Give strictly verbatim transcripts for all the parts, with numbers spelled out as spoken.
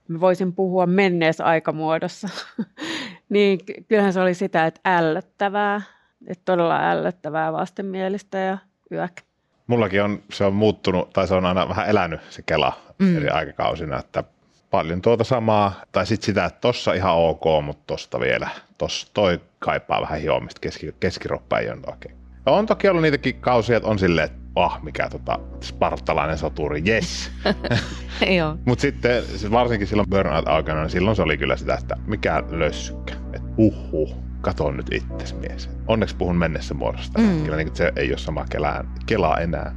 mä voisin puhua menneessä aikamuodossa, niin kyllähän se oli sitä, että ällöttävää, että todella ällöttävää vastenmielistä ja yök. Mullakin on, se on muuttunut, tai se on aina vähän elänyt se Kela mm. eri aikakausina, että paljon tuota samaa, tai sitten sitä, että tossa ihan ok, mutta tosta vielä, tossa toi kaipaa vähän hiomista, keski, keskiroppa ei ole oikein. Ja on toki ollut niitäkin kausia, että on silleen, että ah, mikä tota, spartalainen soturi, yes. Mutta sitten varsinkin silloin burnout-aikana, niin silloin se oli kyllä sitä, että mikä lössykkä, että uhuh, kato nyt itses mies. Onneksi puhun mennessä muodosta, mm. kyllä niin, se ei ole sama kelaa, kelaa enää.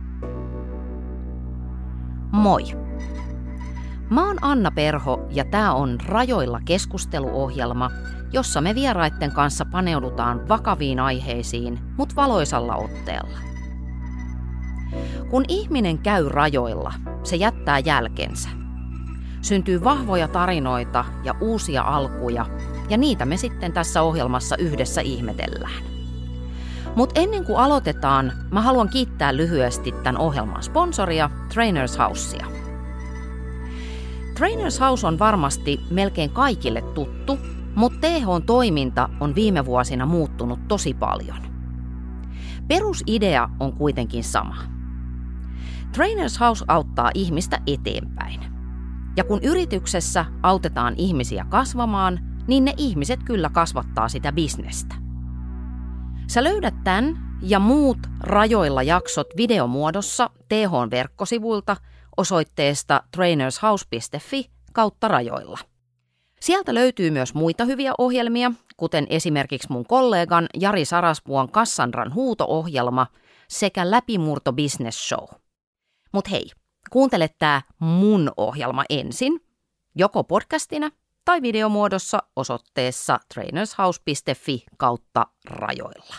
Moi. Mä oon Anna Perho ja tää on Rajoilla keskusteluohjelma, jossa me vieraitten kanssa paneudutaan vakaviin aiheisiin, mut valoisalla otteella. Kun ihminen käy rajoilla, se jättää jälkensä. Syntyy vahvoja tarinoita ja uusia alkuja, ja niitä me sitten tässä ohjelmassa yhdessä ihmetellään. Mutta ennen kuin aloitetaan, mä haluan kiittää lyhyesti tämän ohjelman sponsoria, Trainers Housea. Trainers House on varmasti melkein kaikille tuttu, mutta T H-toiminta on viime vuosina muuttunut tosi paljon. Perusidea on kuitenkin sama. Trainers House auttaa ihmistä eteenpäin. Ja kun yrityksessä autetaan ihmisiä kasvamaan, niin ne ihmiset kyllä kasvattaa sitä bisnestä. Sä löydät tämän ja muut Rajoilla jaksot videomuodossa T H-verkkosivuilta osoitteesta trainershouse piste fi kautta rajoilla. Sieltä löytyy myös muita hyviä ohjelmia, kuten esimerkiksi mun kollegan Jari Sarasvuon Kassandran huuto-ohjelma sekä Läpimurto Business Show. Mut hei, kuuntele tää mun ohjelma ensin, joko podcastina tai videomuodossa osoitteessa trainershouse piste fi kautta rajoilla.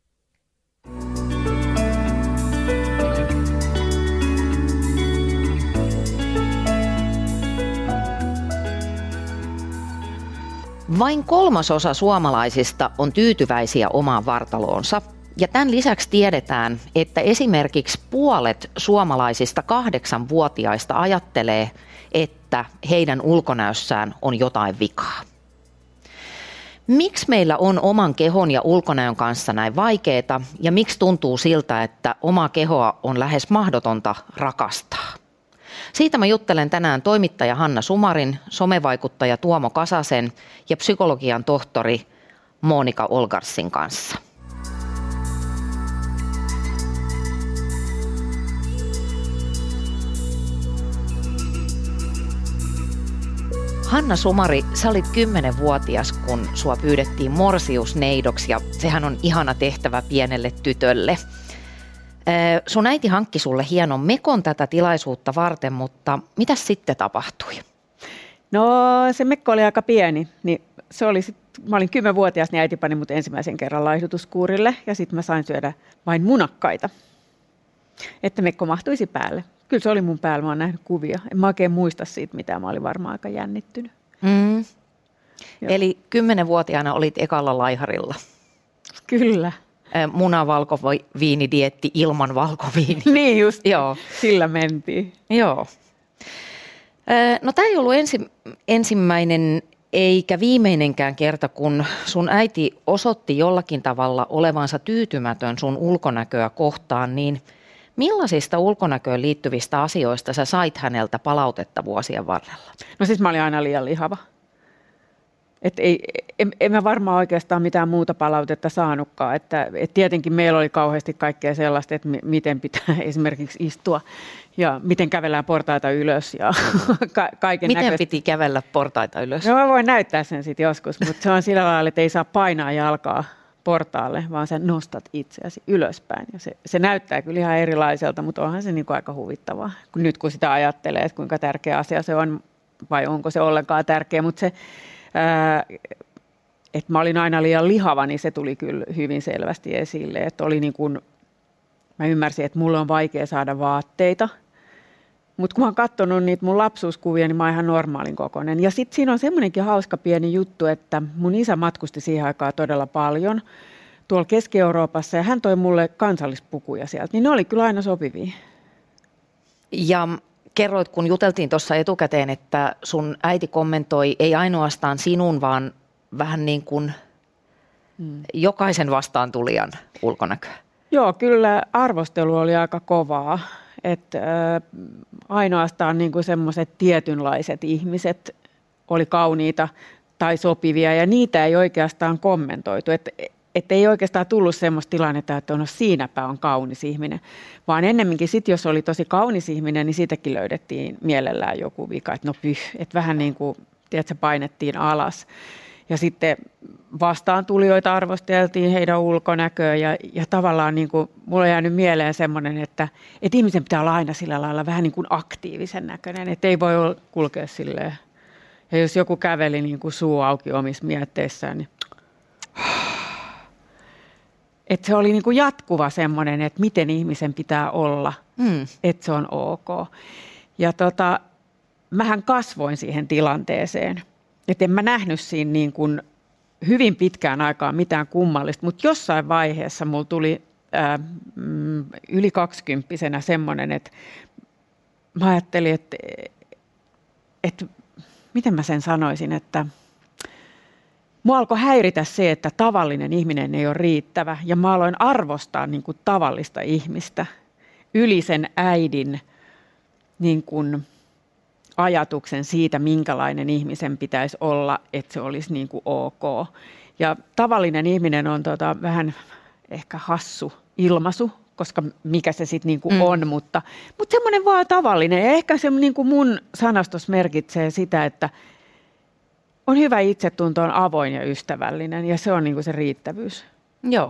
Vain kolmasosa suomalaisista on tyytyväisiä omaan vartaloonsa, ja tämän lisäksi tiedetään, että esimerkiksi puolet suomalaisista kahdeksanvuotiaista ajattelee, että heidän ulkonäössään on jotain vikaa. Miksi meillä on oman kehon ja ulkonäön kanssa näin vaikeaa, ja miksi tuntuu siltä, että omaa kehoa on lähes mahdotonta rakastaa? Siitä mä juttelen tänään toimittaja Hanna Sumarin, somevaikuttaja Tuomo Kasasen ja psykologian tohtori Monika Olgarsin kanssa. Hanna Sumari, sä olit kymmenvuotias, kun sua pyydettiin morsiusneidoksi, ja sehän on ihana tehtävä pienelle tytölle. Sun äiti hankki sulle hienon mekon tätä tilaisuutta varten, mutta mitä sitten tapahtui? No se mekko oli aika pieni. Niin se oli sit, mä olin kymmenvuotias, niin äiti pani mut ensimmäisen kerran laihdutuskuurille ja sitten mä sain syödä vain munakkaita, että mekko mahtuisi päälle. Kyllä se oli mun päällä, mä oon nähnyt kuvia. En mä oikein muista siitä mitään, mä olin varmaan aika jännittynyt. Mm. Eli kymmenvuotiaana olit ekalla laiharilla. Kyllä. Munavalkoviinidieetti ilman valkoviiniä. Niin just, joo. Sillä mentiin. Joo. No tämä ei ollut ensi, ensimmäinen eikä viimeinenkään kerta, kun sun äiti osoitti jollakin tavalla olevansa tyytymätön sun ulkonäköä kohtaan, niin millaisista ulkonäköön liittyvistä asioista sä sait häneltä palautetta vuosien varrella? No siis mä olin aina liian lihava. Että ei, en, en mä varmaan oikeastaan mitään muuta palautetta saanutkaan. Että, et tietenkin meillä oli kauheasti kaikkea sellaista, että m- miten pitää esimerkiksi istua ja miten kävellään portaita ylös ja ka- kaiken Miten näköistä. piti kävellä portaita ylös? No mä voin näyttää sen sitten joskus, mutta se on sillä lailla, että ei saa painaa jalkaa portaalle, vaan sä nostat itseäsi ylöspäin. Ja se, se näyttää kyllä ihan erilaiselta, mutta onhan se niin kuin aika huvittavaa. Kun nyt kun sitä ajattelee, että kuinka tärkeä asia se on vai onko se ollenkaan tärkeä, mutta se että mä olin aina liian lihava, niin se tuli kyllä hyvin selvästi esille. Että oli niin kuin, mä ymmärsin, että mulla on vaikea saada vaatteita, mutta kun mä oon katsonut niitä mun lapsuuskuvia, niin mä oon ihan normaalin kokoinen. Ja sitten siinä on semmoinenkin hauska pieni juttu, että mun isä matkusti siihen aikaan todella paljon tuolla Keski-Euroopassa ja hän toi mulle kansallispukuja sieltä, niin ne oli kyllä aina sopivia. Ja kerroit, kun juteltiin tuossa etukäteen, että sun äiti kommentoi ei ainoastaan sinun, vaan vähän niin kuin hmm. jokaisen vastaantulijan ulkonäköä. Joo, kyllä arvostelu oli aika kovaa. Että äh, ainoastaan niin kuin semmoiset tietynlaiset ihmiset oli kauniita tai sopivia, ja niitä ei oikeastaan kommentoitu. Että et ei oikeastaan tullut semmoista tilannetta, että no siinäpä on kaunis ihminen, vaan ennemminkin sitten, jos oli tosi kaunis ihminen, niin siitäkin löydettiin mielellään joku vika, että no pyh, että vähän niin kuin, tiedätkö, painettiin alas. Ja sitten vastaantulijoita arvosteltiin heidän ulkonäköä, ja, ja tavallaan niin kuin, mulla on jäänyt mieleen semmoinen, että, että ihmisen pitää olla aina sillä lailla vähän niin kuin aktiivisen näköinen, että ei voi olla, kulkea silleen. Ja jos joku käveli niin kuin suu auki omissa mietteissään, niin että se oli niin kuin jatkuva semmoinen, että miten ihmisen pitää olla, mm. että se on ok. Ja tota, mähän kasvoin siihen tilanteeseen. Että en mä nähnyt siinä niin kuin hyvin pitkään aikaan mitään kummallista, mutta jossain vaiheessa mulla tuli ää, mm, yli kaksikymppisenä semmoinen, että mä ajattelin, että, että miten mä sen sanoisin, että mua alkoi häiritä se, että tavallinen ihminen ei ole riittävä, ja mä aloin arvostaa niin kuin tavallista ihmistä yli sen äidin niin kuin ajatuksen siitä, minkälainen ihmisen pitäisi olla, että se olisi niin kuin ok. Ja tavallinen ihminen on tota vähän ehkä hassu ilmaisu, koska mikä se sitten niin kuin mm. on, mutta, mutta semmoinen vaan tavallinen. Ja ehkä se niin kuin mun sanastus merkitsee sitä, että on hyvä itsetunto, on avoin ja ystävällinen, ja se on niin kuin se riittävyys. Joo.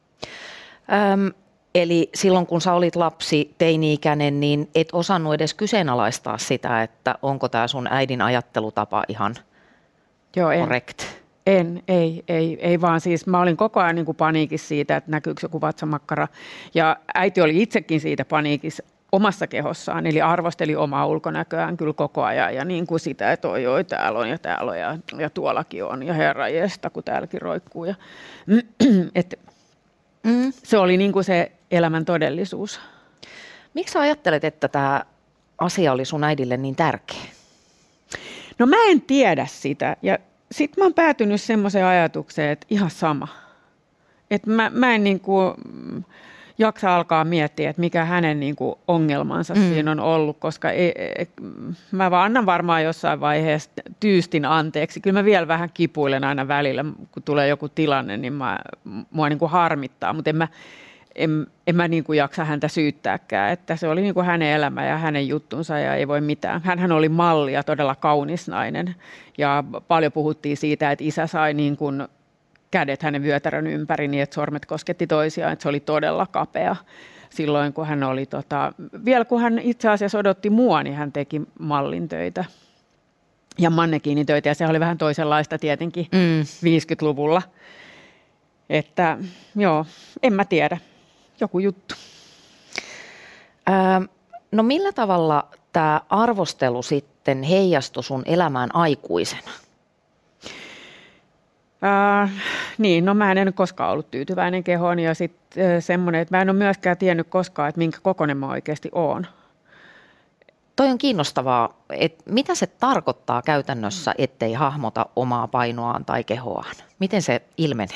Öm, eli silloin kun sä olit lapsi, teini-ikäinen, niin et osannut edes kyseenalaistaa sitä, että onko tämä sun äidin ajattelutapa ihan Joo, en, correct? En, ei, ei, ei vaan siis mä olin koko ajan niin kuin paniikissa siitä, että näkyykö joku vatsamakkara, ja äiti oli itsekin siitä paniikissa omassa kehossaan, eli arvosteli omaa ulkonäköään kyllä koko ajan, ja niin kuin sitä, että oi, oi, täällä on ja täällä on ja, ja tuollakin on, ja herranjesta, kun täälläkin roikkuu. Ja, et, mm. Se oli niin kuin se elämän todellisuus. Miksi sä ajattelet, että tämä asia oli sun äidille niin tärkeä? No mä en tiedä sitä, ja sitten mä oon päätynyt semmoiseen ajatukseen, että ihan sama. Että mä, mä en niin kuin jaksa alkaa miettiä, että mikä hänen niin kuin ongelmansa mm. siinä on ollut, koska ei, ei, mä vaan annan varmaan jossain vaiheessa tyystin anteeksi. Kyllä mä vielä vähän kipuilen aina välillä, kun tulee joku tilanne, niin mä, mua niin kuin harmittaa, mutta en mä, en, en mä niin kuin jaksa häntä syyttääkään, että se oli niin kuin hänen elämä ja hänen juttunsa ja ei voi mitään. Hänhän oli malli ja todella kaunis nainen, ja paljon puhuttiin siitä, että isä sai niin kuin kädet hänen vyötärön ympäri niin, että sormet kosketti toisiaan, että se oli todella kapea. Silloin kun hän oli, tota, vielä kun hän itse asiassa odotti mua, niin hän teki mallintöitä ja mannekiinitöitä, ja se oli vähän toisenlaista tietenkin mm. viisikymmentäluvulla. Että joo, en mä tiedä. Joku juttu. Öö, no millä tavalla tämä arvostelu sitten heijastui sun elämään aikuisena? Äh, niin, no mä en koskaan ollut tyytyväinen kehoon, ja sitten äh, semmoinen, että mä en ole myöskään tiennyt koskaan, että minkä kokoinen mä oikeasti oon. Toi on kiinnostavaa, että mitä se tarkoittaa käytännössä, ettei hahmota omaa painoaan tai kehoaan? Miten se ilmenee?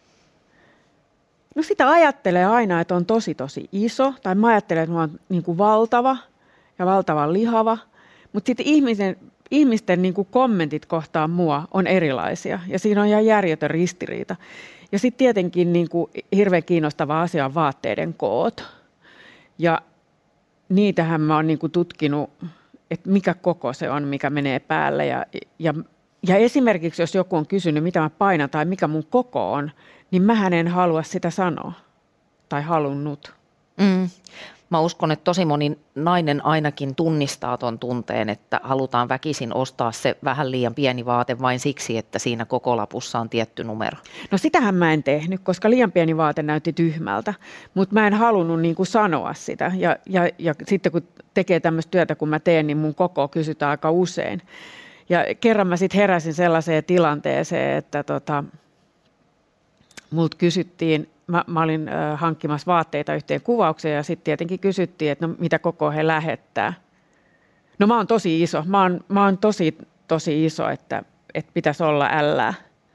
No sitä ajattelee aina, että on tosi tosi iso, tai mä ajattelen, että mä oon niin kuin valtava ja valtavan lihava, mutta sitten ihmisen Ihmisten niin kuin kommentit kohtaan mua on erilaisia, ja siinä on ihan järjetön ristiriita. Ja sitten tietenkin niin kuin hirveän kiinnostava asia on vaatteiden koot. Ja niitähän mä oon niin kuin tutkinut, että mikä koko se on, mikä menee päälle. Ja, ja, ja esimerkiksi jos joku on kysynyt, mitä mä painan tai mikä mun koko on, niin mähän en halua sitä sanoa tai halunnut. Mm. Mä uskon, että tosi moni nainen ainakin tunnistaa ton tunteen, että halutaan väkisin ostaa se vähän liian pieni vaate vain siksi, että siinä koko lapussa on tietty numero. No sitähän mä en tehnyt, koska liian pieni vaate näytti tyhmältä, mutta mä en halunnut niin kuin sanoa sitä. Ja, ja, ja sitten kun tekee tämmöistä työtä, kun mä teen, niin mun koko kysytään aika usein. Ja kerran mä sitten heräsin sellaiseen tilanteeseen, että tota, multa kysyttiin, Mä, mä olin äh, hankkimassa vaatteita yhteen kuvaukseen, ja sitten tietenkin kysyttiin, että no, mitä koko he lähettää. No mä oon tosi iso. Mä oon, mä oon tosi, tosi iso, että, että pitäisi olla ällää.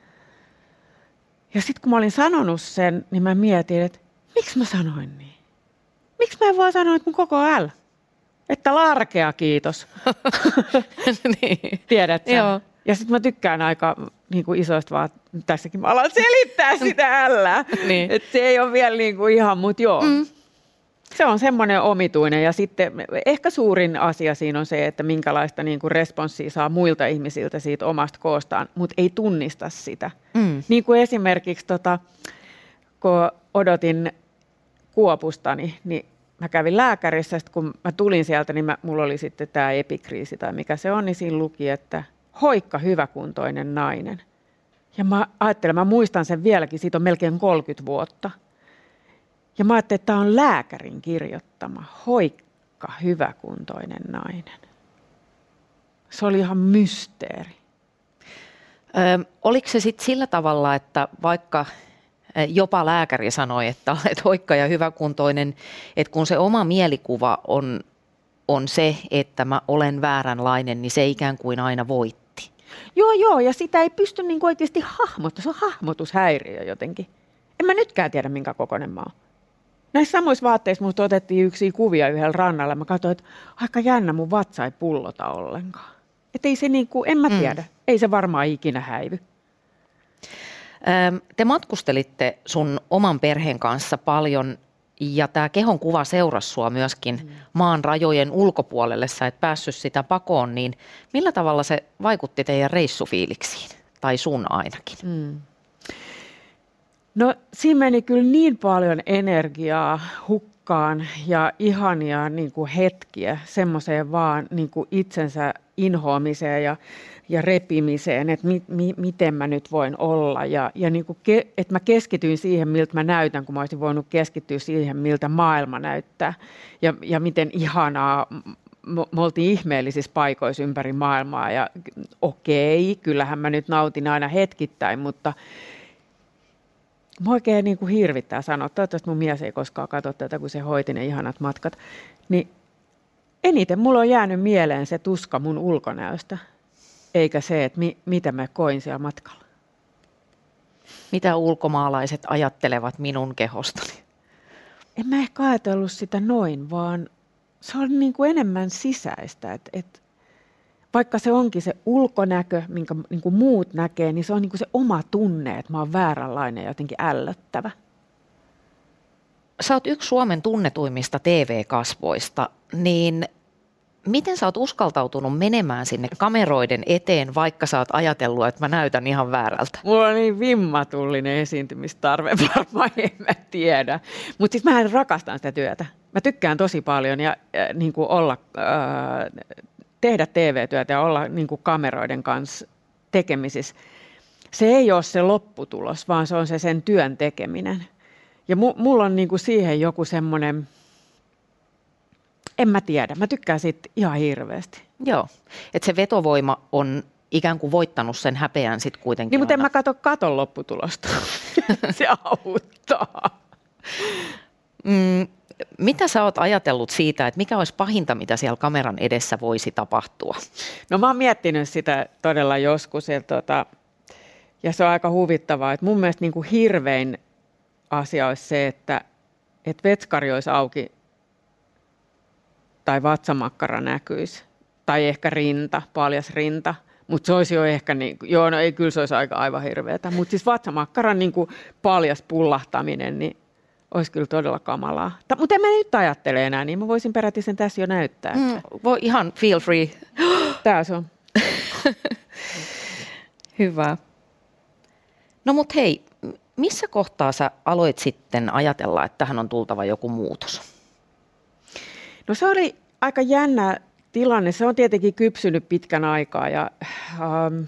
Ja sitten kun mä olin sanonut sen, niin mä mietin, että miksi mä sanoin niin? Miksi mä en vaan sanoa, että mun koko on äl? Että larkea, kiitos. Niin. Tiedätkö? Joo. Ja sitten mä tykkään aika niin kuin isoista vaan, tässäkin mä alan selittää sitä ällää. Niin. Että se ei ole vielä niin kuin ihan, mutta joo. Mm. Se on semmoinen omituinen ja sitten ehkä suurin asia siinä on se, että minkälaista niin kuin responssia saa muilta ihmisiltä siitä omasta koostaan, mutta ei tunnista sitä. Mm. Niin kuin esimerkiksi tota, kun odotin Kuopustani, niin mä kävin lääkärissä, sitten kun mä tulin sieltä, niin mä, mulla oli sitten tämä epikriisi tai mikä se on, niin siinä luki, että hoikka hyväkuntoinen nainen. Ja mä ajattelen, mä muistan sen vieläkin, siitä on melkein kolmekymmentä vuotta. Ja mä ajattelin, että tämä on lääkärin kirjoittama, hoikka hyväkuntoinen nainen. Se oli ihan mysteeri. Ö, oliko se sitten sillä tavalla, että vaikka jopa lääkäri sanoi, että olet hoikka ja hyväkuntoinen, että kun se oma mielikuva on, on se, että mä olen vääränlainen, niin se ikään kuin aina voitti? Joo, joo, ja sitä ei pysty niin oikeasti hahmottamaan. Se on hahmotushäiriö jotenkin. En mä nytkään tiedä, minkä kokoinen mä oon. Näissä samoissa vaatteissa musta otettiin yksi kuvia yhdellä rannalla. Mä katsoin, että aika jännä, mun vatsa ei pullota ollenkaan. Että ei se niin kuin, en mä tiedä, mm. ei se varmaan ikinä häivy. Te matkustelitte sun oman perheen kanssa paljon ja tämä kehon kuva seurasi sua myöskin mm. maan rajojen ulkopuolelle. Sä et päässyt sitä pakoon, niin millä tavalla se vaikutti teidän reissufiiliksiin? Tai sun ainakin? Mm. No siinä meni kyllä niin paljon energiaa hukkaan ja ihania niin kuin hetkiä semmoiseen vaan niin kuin itsensä inhoamiseen ja, ja repimiseen, että mi, mi, miten mä nyt voin olla. Ja, ja niin kuin ke, että mä keskityin siihen, miltä mä näytän, kun mä olisin voinut keskittyä siihen, miltä maailma näyttää. Ja, ja miten ihanaa, me oltiin ihmeellisissä paikoissa ympäri maailmaa. Ja okei, kyllähän mä nyt nautin aina hetkittäin, mutta mä oikein niin kuin hirvittää sanoa, toivottavasti mun mies ei koskaan katso tätä, kun se hoiti ne ihanat matkat, niin eniten mulla on jäänyt mieleen se tuska mun ulkonäöstä, eikä se, että mi- mitä mä koin siellä matkalla. Mitä ulkomaalaiset ajattelevat minun kehostani? En mä ehkä ajatellut sitä noin, vaan se on niin kuin enemmän sisäistä, että et, vaikka se onkin se ulkonäkö, minkä niin kuin muut näkee, niin se on niin kuin se oma tunne, että mä oon vääränlainen ja jotenkin ällöttävä. Sä oot yksi Suomen tunnetuimmista T V-kasvoista, niin miten sä oot uskaltautunut menemään sinne kameroiden eteen, vaikka sä oot ajatellut, että mä näytän ihan väärältä? Mulla on niin vimmatullinen esiintymistarve, varmaan en mä tiedä. Mutta siis mähän rakastan sitä työtä. Mä tykkään tosi paljon ja äh, niin kuin olla... Äh, tehdä T V-työtä ja olla niin kuin kameroiden kanssa tekemisissä. Se ei ole se lopputulos, vaan se on se sen työn tekeminen. Ja mu, mulla on niin kuin siihen joku semmoinen, en mä tiedä, mä tykkään siitä ihan hirveästi. Joo, että se vetovoima on ikään kuin voittanut sen häpeän sitten kuitenkin. Niin, mutta en mä katso katon lopputulosta. Se auttaa. Mm. Mitä sä oot ajatellut siitä, että mikä olisi pahinta, mitä siellä kameran edessä voisi tapahtua? No mä oon miettinyt sitä todella joskus ja, tota, ja se on aika huvittavaa. Että mun mielestä niin kuin hirvein asia olisi se, että, että vetskari olisi auki tai vatsamakkara näkyisi tai ehkä rinta, paljas rinta. Mutta se olisi jo ehkä, niin, joo no ei kyllä se olisi aika aivan hirveätä, mutta siis vatsamakkaran niin kuin paljas pullahtaminen, niin olisi kyllä todella kamalaa. Ta- mutta en mä nyt ajattele enää, niin mä voisin peräti sen tässä jo näyttää. Mm, voi ihan feel free. Tää se on. Hyvä. No mut hei, missä kohtaa sä aloit sitten ajatella, että tähän on tultava joku muutos? No se oli aika jännä tilanne. Se on tietenkin kypsynyt pitkän aikaa ja ähm,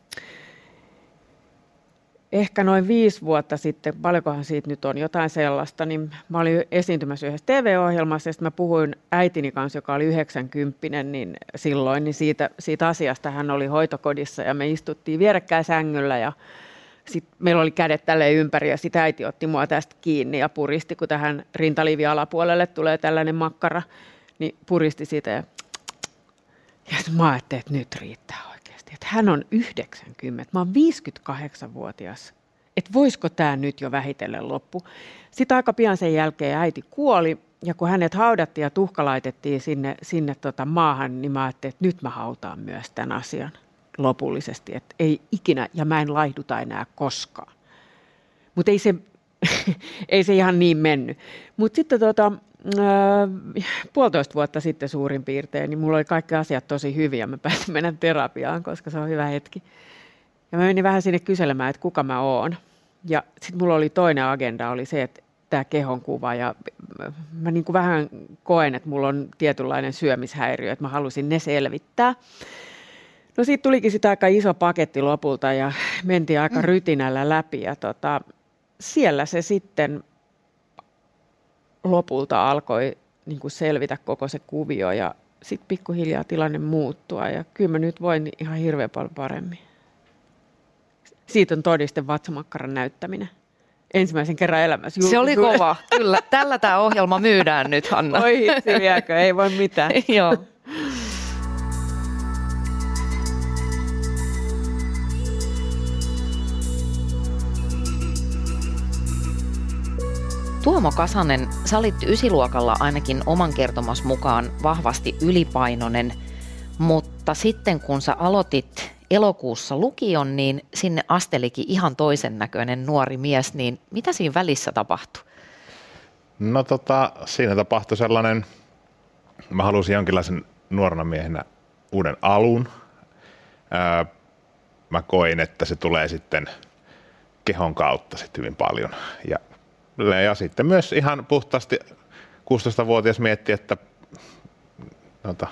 ehkä noin viisi vuotta sitten, paljonkohan siitä nyt on jotain sellaista, niin mä olin esiintymässä yhdessä T V-ohjelmassa ja sitten mä puhuin äitini kanssa, joka oli yhdeksänkymppinen niin silloin, niin siitä, siitä asiasta hän oli hoitokodissa ja me istuttiin vierekkäin sängyllä ja sitten meillä oli kädet tälleen ympäri ja sitten äiti otti mua tästä kiinni ja puristi, kun tähän rintaliivi alapuolelle tulee tällainen makkara, niin puristi siitä ja Ja sitten mä ajattelin, että nyt riittää oikeasti. Että hän on yhdeksänkymmentä, mä oon viisikymmentäkahdeksanvuotias. Että voisiko tämä nyt jo vähitellen loppu. Sitten aika pian sen jälkeen äiti kuoli. Ja kun hänet haudattiin ja tuhka laitettiin sinne, sinne tota maahan, niin mä ajattelin, että nyt mä hautaan myös tämän asian lopullisesti. Että ei ikinä, ja mä en laihduta enää koskaan. Mutta ei se, ei se ihan niin mennyt. Mutta sitten tota, äh, puolitoista vuotta sitten suurin piirtein, niin mulla oli kaikki asiat tosi hyviä. Mä pääsin mennä terapiaan, koska se on hyvä hetki. Ja mä menin vähän sinne kyselemään, että kuka mä oon. Ja sitten mulla oli toinen agenda, oli se, että tämä kehonkuva. Ja mä niin kuin vähän koen, että mulla on tietynlainen syömishäiriö, että mä halusin ne selvittää. No siitä tulikin sitten aika iso paketti lopulta ja mentiin aika rytinällä läpi. Ja tota, siellä se sitten lopulta alkoi niin kuin selvitä koko se kuvio ja sitten pikkuhiljaa tilanne muuttua. Ja kyllä mä nyt voin ihan hirveän paljon paremmin. Siitä on todiste vatsamakkaran näyttäminen. Ensimmäisen kerran elämässä. Se oli kova, kyllä. Tällä tämä ohjelma myydään nyt, Hanna. Oi hitsi viekö, ei voi mitään. Joo. Tuomo Kasanen, sä olit ysiluokalla ainakin oman kertomas mukaan vahvasti ylipainoinen, mutta sitten kun sä aloitit elokuussa lukion, niin sinne astelikin ihan toisen näköinen nuori mies, niin mitä siinä välissä tapahtui? No tota, siinä tapahtui sellainen, mä halusin jonkinlaisen nuorena miehenä uuden alun. Ää, mä koin, että se tulee sitten kehon kautta sitten hyvin paljon. Ja, ja sitten myös ihan puhtaasti kuusitoistavuotias mietti, että nota,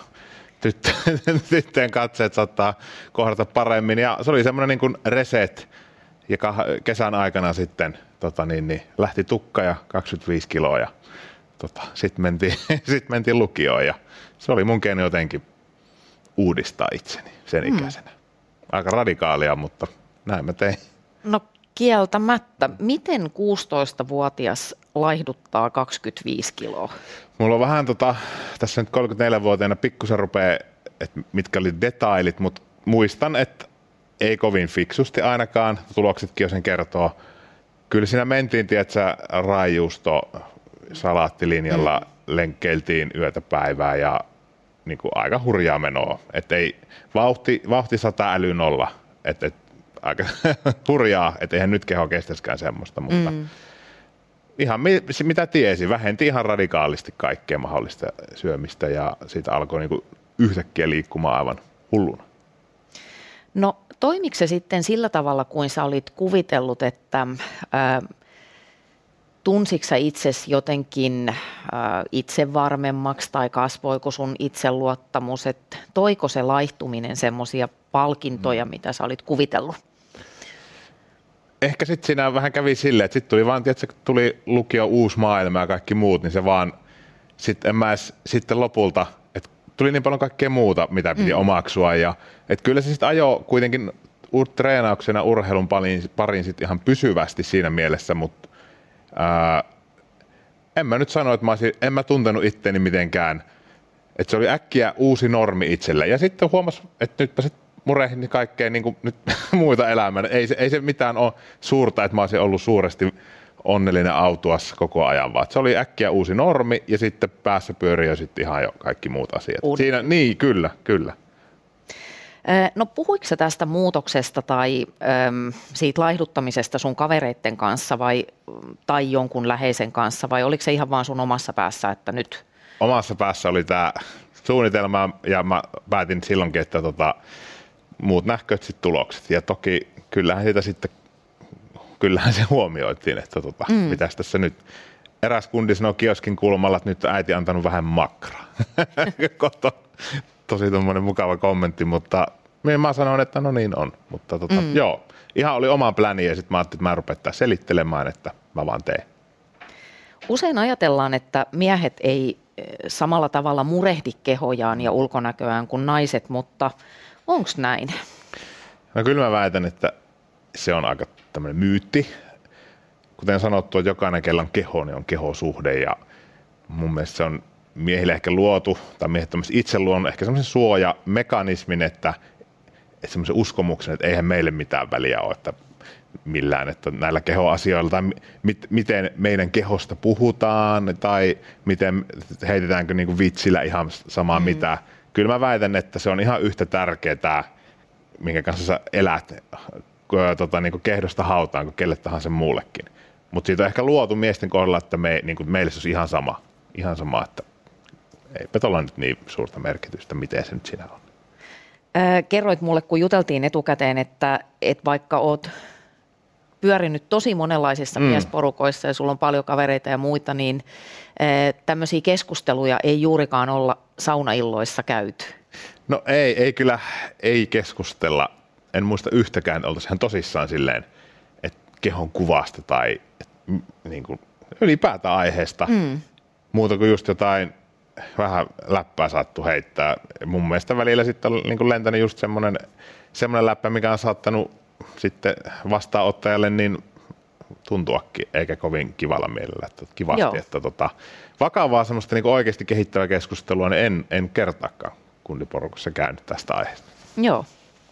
tyttöjen katseet saattaa kohdata paremmin. Ja se oli semmoinen niin kuin reset, ja kesän aikana sitten tota niin, niin, lähti tukka ja kaksikymmentäviisi kiloa ja tota, sitten mentiin, sit mentiin lukioon ja se oli mun keino jotenkin uudistaa itseni sen mm. ikäisenä. Aika radikaalia, mutta näin mä tein. No kieltämättä. Miten kuusitoistavuotias laihduttaa kaksikymmentäviisi kiloa? Mulla on vähän tota, tässä nyt kolmekymmentäneljävuotiaana pikkusen rupeaa, että mitkä oli detailit, mutta muistan, että ei kovin fiksusti ainakaan. Tuloksetkin jo sen kertoo. Kyllä siinä mentiin, tiedätkö, raijuusto salaattilinjalla, mm. lenkkeiltiin yötä päivää ja niin kuin aika hurjaa menoa. Että ei vauhti, vauhti sata äly nolla. Että et, aika hurjaa, että eihän nyt keho kestäisikään semmoista, mutta mm. ihan mi, mitä tiesi, vähenti ihan radikaalisti kaikkea mahdollista syömistä ja siitä alkoi niin kuin yhtäkkiä liikkumaan aivan hulluna. No toimiko se sitten sillä tavalla, kuin sä olit kuvitellut, että ää, tunsitko sä itsesi jotenkin ää, itsevarmemmaksi tai kasvoiko sun itseluottamus, että toiko se laihtuminen semmoisia palkintoja, mm. mitä sä olit kuvitellut? Ehkä sitten siinä vähän kävi silleen, että sitten tuli vaan, että tuli lukio uusi maailma ja kaikki muut, niin se vaan sitten en mä edes, sitten lopulta, että tuli niin paljon kaikkea muuta, mitä piti mm. omaksua. Ja, että kyllä se sitten ajoi kuitenkin treenauksena urheilun pariin, pariin sitten ihan pysyvästi siinä mielessä, mutta ää, en mä nyt sano, että mä olisin, en mä tuntenut itteeni mitenkään, että se oli äkkiä uusi normi itselle. Ja sitten huomasi, että nytpä sitten murehdin kaikkea niin kuin nyt muita elämää. Ei se, ei se mitään ole suurta, että mä olisin ollut suuresti onnellinen autuassa koko ajan, vaan se oli äkkiä uusi normi ja sitten päässä pyörii jo sitten ihan jo kaikki muut asiat. Siinä, niin, kyllä, kyllä. No puhuitko sä tästä muutoksesta tai äm, siitä laihduttamisesta sun kavereitten kanssa vai, tai jonkun läheisen kanssa vai oliko se ihan vaan sun omassa päässä, että nyt? Omassa päässä oli tämä suunnitelma ja mä päätin silloinkin, että tota, muut nähköt sitten tulokset. Ja toki kyllähän siitä sitten, kyllähän se huomioitiin, että tota, mm. mitäs tässä nyt. Eräs kundi sanoi kioskin kulmalla, että nyt äiti antanut vähän makraa. Tosi tommoinen mukava kommentti, mutta mä sanoin, että no niin on. Mutta tota, mm. joo, ihan oli oma pläni ja sitten mä ajattelin, että mä rupean selittelemään, että mä vaan teen. Usein ajatellaan, että miehet ei samalla tavalla murehdi kehojaan ja ulkonäköään kuin naiset, mutta onko näin? No kyllä mä väitän, että se on aika tämmöinen myytti. Kuten sanottu, että jokainen, kellä on keho, niin on kehosuhde ja mun mielestä se on miehille ehkä luotu, tai miehet on itse luonut ehkä semmoisen suojamekanismin, että, että semmoisen uskomuksen, että eihän meille mitään väliä ole, että millään, että näillä kehoasioilla, tai mit, miten meidän kehosta puhutaan, tai miten heitetäänkö niin kuin vitsillä ihan samaa mm. mitä. Kyllä mä väitän, että se on ihan yhtä tärkeää, minkä kanssa sä elät tota, niin kuin kehdosta hautaan kuin kelle tahansa muullekin. Mutta siitä on ehkä luotu miesten kohdalla, että me, niin kuin meille se olisi ihan sama, ihan sama, että eipä tuolla nyt niin suurta merkitystä, miten se nyt siinä on. Ää, kerroit mulle, kun juteltiin etukäteen, että, että vaikka oot pyörinyt tosi monenlaisissa mm. miesporukoissa ja sulla on paljon kavereita ja muita, niin ää, tämmöisiä keskusteluja ei juurikaan olla saunailloissa käyty. No ei, ei kyllä, ei keskustella. En muista yhtäkään, oltaisiin ihan tosissaan silleen, että kehon kuvasta tai et, niin kuin, ylipäätään aiheesta. Mm. Muuta kuin just jotain vähän läppää saattu heittää. Mun mielestä välillä sitten on niin kuin lentänyt just semmoinen, semmoinen läppä, mikä on saattanut sitten vastaanottajalle niin tuntuakin, eikä kovin kivalla mielellä. Että kivasti, Joo. että tota, vakavaa semmoista niin kuin oikeasti kehittävää keskustelua, niin en, en kertaakaan kundiporukassa käynyt tästä aiheesta. Joo.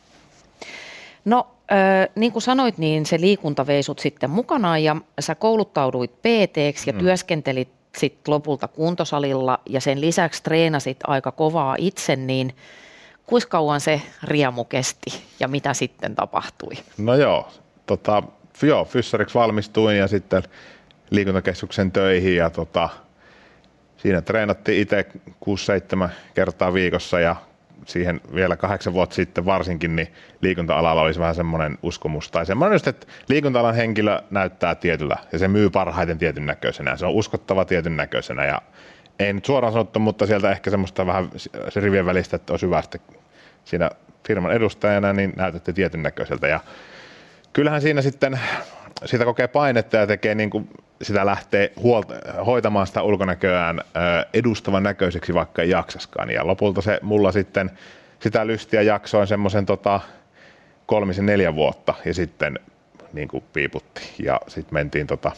No, äh, niin kuin sanoit, niin se liikunta vei sut sitten mukanaan ja sä kouluttauduit P T:ksi ja mm. työskentelit sitten lopulta kuntosalilla ja sen lisäksi treenasit aika kovaa itse, niin kuinka kauan se riemu kesti ja mitä sitten tapahtui? No joo, tota, joo fyssariksi valmistuin ja sitten liikuntakeskuksen töihin ja tota, siinä treenattiin itse kuusi seitsemän kertaa viikossa ja siihen vielä kahdeksan vuotta sitten varsinkin, niin liikunta-alalla olisi vähän semmoinen uskomus tai semmoinen just, että liikunta-alan henkilö näyttää tietyllä ja se myy parhaiten tietyn näköisenä. Se on uskottava tietyn näköisenä ja ei nyt suoraan sanottu, mutta sieltä ehkä semmoista vähän se rivien välistä, että olisi hyvä sitten siinä firman edustajana, niin näytätte tietyn näköiseltä ja kyllähän siinä sitten sitä kokee painetta ja tekee niin kuin sitä lähtee huolta, hoitamaan sitä ulkonäköään edustavan näköiseksi, vaikka ei jaksaskaan. Ja lopulta se mulla sitten sitä lystiä jaksoin semmoisen tota, kolmisen neljä vuotta ja sitten niin kuin piiputti. Ja sitten mentiin tota,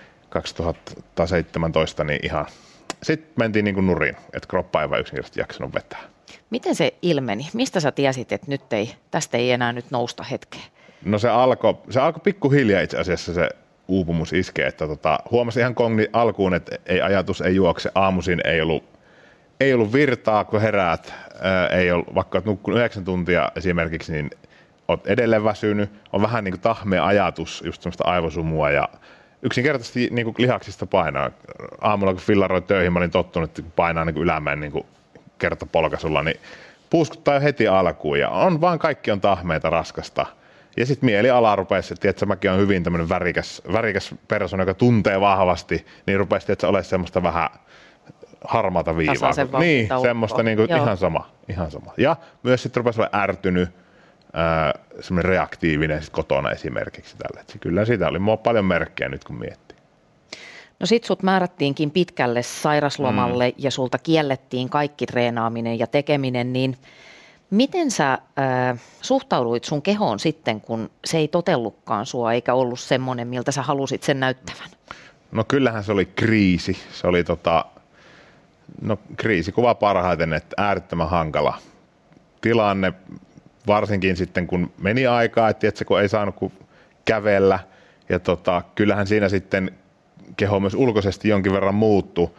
kaksituhattaseitsemäntoista niin ihan, sitten mentiin niin kuin nurin, että kroppa ei vaan yksinkertaisesti jaksanut vetää. Miten se ilmeni? Mistä sä tiesit, että nyt ei, tästä ei enää nyt nousta hetkeä? No se alkoi se alko pikkuhiljaa itse asiassa se uupumus iskee, että tota, huomasin ihan kongni alkuun, että ei ajatus ei juokse, aamuisin ei ollut, ei ollut virtaa, kun heräät, ää, ei ollut, vaikka olet nukkunut yhdeksän tuntia esimerkiksi, niin olet edelleen väsynyt, on vähän niin kuin tahmea ajatus, just semmoista aivosumua ja yksinkertaisesti niin kuin lihaksista painaa. Aamulla kun fillaroin töihin, mä olin tottunut, että kun painaa niin kuin ylämäen niin kuin kertapolkaisulla, niin puuskuttaa jo heti alkuun ja on vaan kaikki on tahmeita, raskasta. Ja sitten mieliala rupesi, että mäkin on hyvin tämmöinen värikäs, värikäs persona, joka tuntee vahvasti, niin rupesi että ole semmoista vähän harmaata viivaa. Niin, semmoista niin kuin ihan sama, ihan sama. Ja myös sitten rupesi olla ärtynyt, ää, semmoinen reaktiivinen sit kotona esimerkiksi tällä. Et kyllä siitä oli mua paljon merkkejä nyt kun miettii. No sit sut määrättiinkin pitkälle sairaslomalle mm. ja sulta kiellettiin kaikki treenaaminen ja tekeminen, niin miten sä äh, suhtauduit sun kehoon sitten, kun se ei totellutkaan sua eikä ollut semmoinen, miltä sä halusit sen näyttävän? No kyllähän se oli kriisi. Se oli tota, no kriisikuva parhaiten, että äärettömän hankala tilanne, varsinkin sitten kun meni aikaa, että tiedätkö, kun ei saanut kuin kävellä. Ja tota, kyllähän siinä sitten keho myös ulkoisesti jonkin verran muuttui,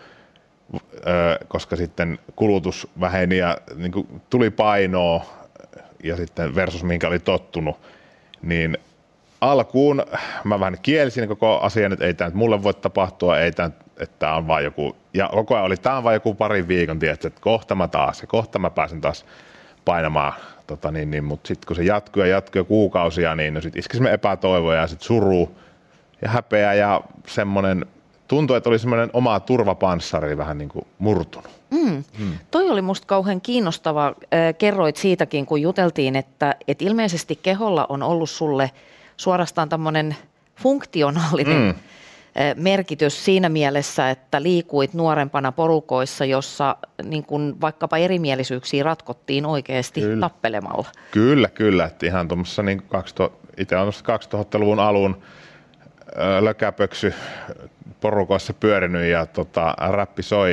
koska sitten kulutus väheni ja niin kuin tuli painoa ja sitten versus minkä oli tottunut, niin alkuun mä vähän kielsin koko asian, että ei tämä nyt mulle voi tapahtua, ei tämä, että tämä on vaan joku, ja koko ajan oli, tämä on vaan joku parin viikon, tietysti, että kohta mä taas ja kohta mä pääsen taas painamaan, tota niin, niin, mutta sitten kun se jatkuu ja jatkuu kuukausia, niin no sitten iskisimme epätoivoja ja sitten suru ja häpeä ja semmoinen, tuntui, että oli semmoinen oma turvapanssari vähän niin kuin murtunut. Mm. Mm. Toi oli musta kauhean kiinnostava. Kerroit siitäkin, kun juteltiin, että, että ilmeisesti keholla on ollut sulle suorastaan tämmöinen funktionaalinen mm. merkitys siinä mielessä, että liikuit nuorempana porukoissa, jossa niin kuin vaikkapa erimielisyyksiä ratkottiin oikeasti kyllä. tappelemalla. Kyllä, kyllä. Että ihan tuommoisessa niin itse on kaksituhattaluvun alun lökäpöksy porukoissa pyörinyt ja tota, räppi soi ja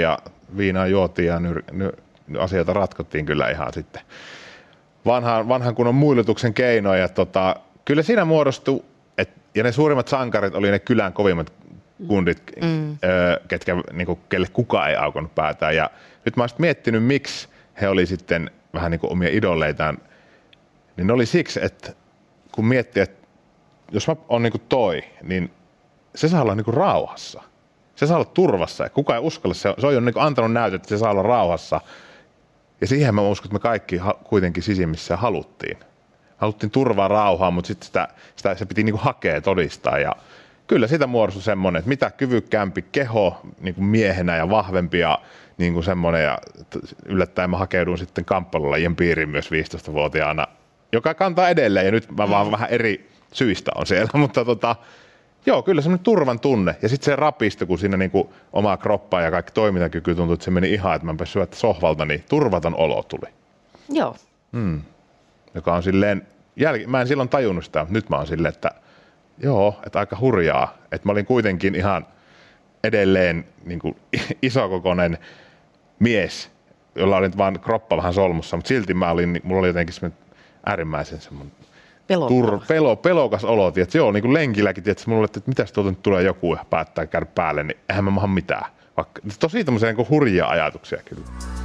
viinaa juotiin ja ny, ny, asioita ratkottiin kyllä ihan sitten vanhan, vanhan kunnon muilutuksen keinoin. Ja tota, kyllä siinä muodostui, et, ja ne suurimmat sankarit oli ne kylän kovimmat kundit, mm. ö, ketkä, niinku, kelle kukaan ei aukonut päätään. Ja nyt mä oon miettinyt, miksi he oli sitten vähän niin kuin omia idoleitaan, niin ne oli siksi, että kun miettii, että jos mä oon niin kuin toi, niin se saa olla niin kuin rauhassa. Se saa olla turvassa ja kukaan ei uskalla. Se on, se on jo niin kuin antanut näytöt, että se saa olla rauhassa. Ja siihen mä uskon, että me kaikki ha- kuitenkin sisimmissä haluttiin. Haluttiin turvaa rauhaa, mutta sitten sitä, sitä se piti niin kuin hakea todistaa. Ja kyllä siitä muodostui semmoinen, että mitä kyvykkäämpi keho niin kuin miehenä ja vahvempi ja niin kuin semmoinen. Ja yllättäen mä hakeudun sitten kamppailulajien piiriin myös viisitoistavuotiaana, joka kantaa edelleen ja nyt mä vaan vähän eri syistä on siellä, mutta tota, joo, kyllä semmoinen turvan tunne. Ja sitten se rapistu, kun siinä niinku omaa kroppaa ja kaikki toimintakyky tuntui, että se meni ihan, että mä pääsin syödä sohvalta, niin turvaton olo tuli. Joo. Hmm. Joka on silleen, jäl... mä en silloin tajunnut sitä, mutta nyt mä oon silleen, että joo, että aika hurjaa. Että mä olin kuitenkin ihan edelleen niinku isokokoinen mies, jolla oli vaan kroppa vähän solmussa, mutta silti mä olin, mulla oli jotenkin semmoinen äärimmäisen semmoinen Tur, pelo, pelokas olo, että joo, niin kuin lenkilläkin, tietysti, mulla oli, että mitäs tuolta nyt tulee joku ja päättää käydä päälle, niin eihän mä maha mitään. Vaikka, tosi tämmöisiä niin hurjia ajatuksia kyllä.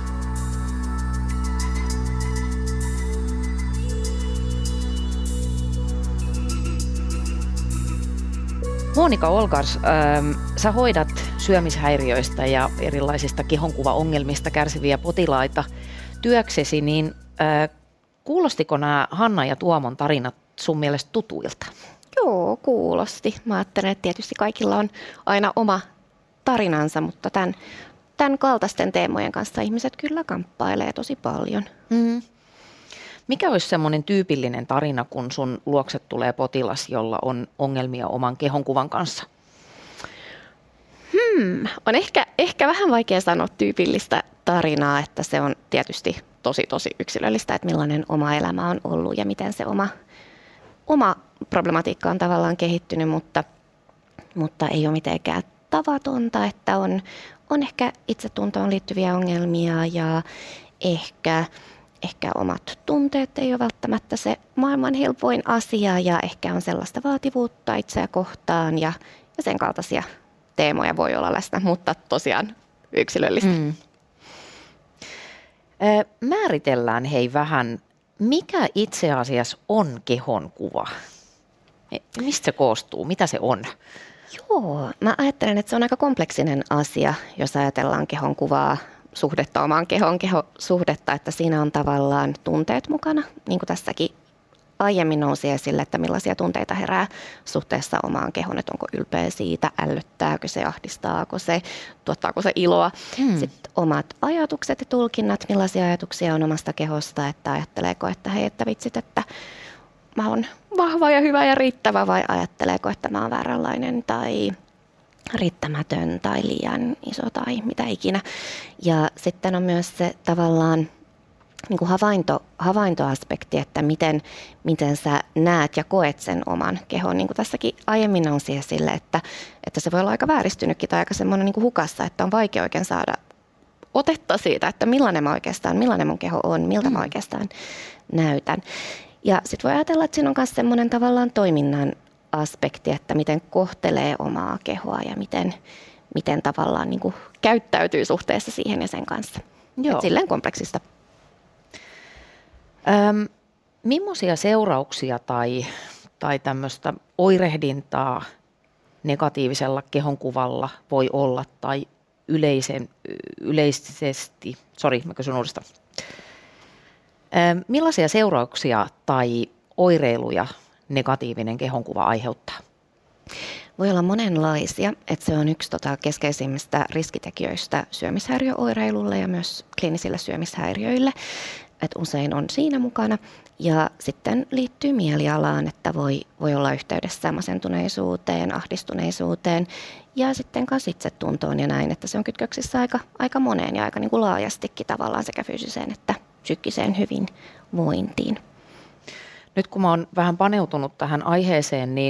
Monika Olgars, ähm, sä hoidat syömishäiriöistä ja erilaisista kehonkuvaongelmista kärsiviä potilaita työksesi, niin äh, kuulostiko nämä Hanna ja Tuomon tarinat sun mielestä tutuilta? Joo, kuulosti. Mä ajattelen, että tietysti kaikilla on aina oma tarinansa, mutta tämän, tämän kaltaisten teemojen kanssa ihmiset kyllä kamppailee tosi paljon. Mm. Mikä olisi semmoinen tyypillinen tarina, kun sun luokse tulee potilas, jolla on ongelmia oman kehonkuvan kanssa? Hmm, on ehkä, ehkä vähän vaikea sanoa tyypillistä tarinaa, että se on tietysti tosi tosi yksilöllistä, että millainen oma elämä on ollut ja miten se oma, oma problematiikka on tavallaan kehittynyt, mutta, mutta ei ole mitenkään tavatonta, että on, on ehkä itsetuntoon liittyviä ongelmia ja ehkä, ehkä omat tunteet ei ole välttämättä se maailman helpoin asia ja ehkä on sellaista vaativuutta itseä kohtaan ja, ja sen kaltaisia teemoja voi olla läsnä, mutta tosiaan yksilöllistä. Mm. Määritellään hei vähän, mikä itse asiassa on kehonkuva? Mistä se koostuu? Mitä se on? Joo, mä ajattelen, että se on aika kompleksinen asia, jos ajatellaan kehonkuvaa, suhdetta omaan kehoon, kehosuhdetta, että siinä on tavallaan tunteet mukana, niin kuin tässäkin aiemmin nousi esille, että millaisia tunteita herää suhteessa omaan kehoon, että onko ylpeä siitä, ällöttääkö se, ahdistaako se, tuottaako se iloa. Hmm. Sitten omat ajatukset ja tulkinnat, millaisia ajatuksia on omasta kehosta, että ajatteleeko, että hei, että vitsit, että mä oon vahva ja hyvä ja riittävä, vai ajatteleeko, että mä oon vääränlainen tai riittämätön tai liian iso tai mitä ikinä. Ja sitten on myös se tavallaan niin kuin havainto, havaintoaspekti, että miten, miten sä näet ja koet sen oman kehon. Niin kuin tässäkin aiemmin nousi esille, että, että se voi olla aika vääristynytkin tai aika semmoinen niin kuin hukassa, että on vaikea oikein saada otetta siitä, että millainen mä oikeastaan, millainen mun keho on, miltä mä oikeastaan näytän. Ja sitten voi ajatella, että siinä on myös semmoinen tavallaan toiminnan aspekti, että miten kohtelee omaa kehoa ja miten, miten tavallaan niin kuin käyttäytyy suhteessa siihen ja sen kanssa. Joo. Silleen kompleksista. Öm, millaisia seurauksia tai, tai tämmöistä oirehdintaa negatiivisella kehonkuvalla voi olla tai yleisen, yleisesti, sori mä kysyn uudestaan. Öm, millaisia seurauksia tai oireiluja negatiivinen kehonkuva aiheuttaa? Voi olla monenlaisia, että se on yksi tota keskeisimmistä riskitekijöistä syömishäiriöoireilulle ja myös kliinisille syömishäiriöille. Että usein on siinä mukana ja sitten liittyy mielialaan, että voi, voi olla yhteydessä masentuneisuuteen, ahdistuneisuuteen ja sitten kanssa itsetuntoon ja näin, että se on kytköksissä aika, aika moneen ja aika niin kuin laajastikin tavallaan sekä fyysiseen että psyykkiseen hyvinvointiin. Nyt kun mä oon vähän paneutunut tähän aiheeseen, niin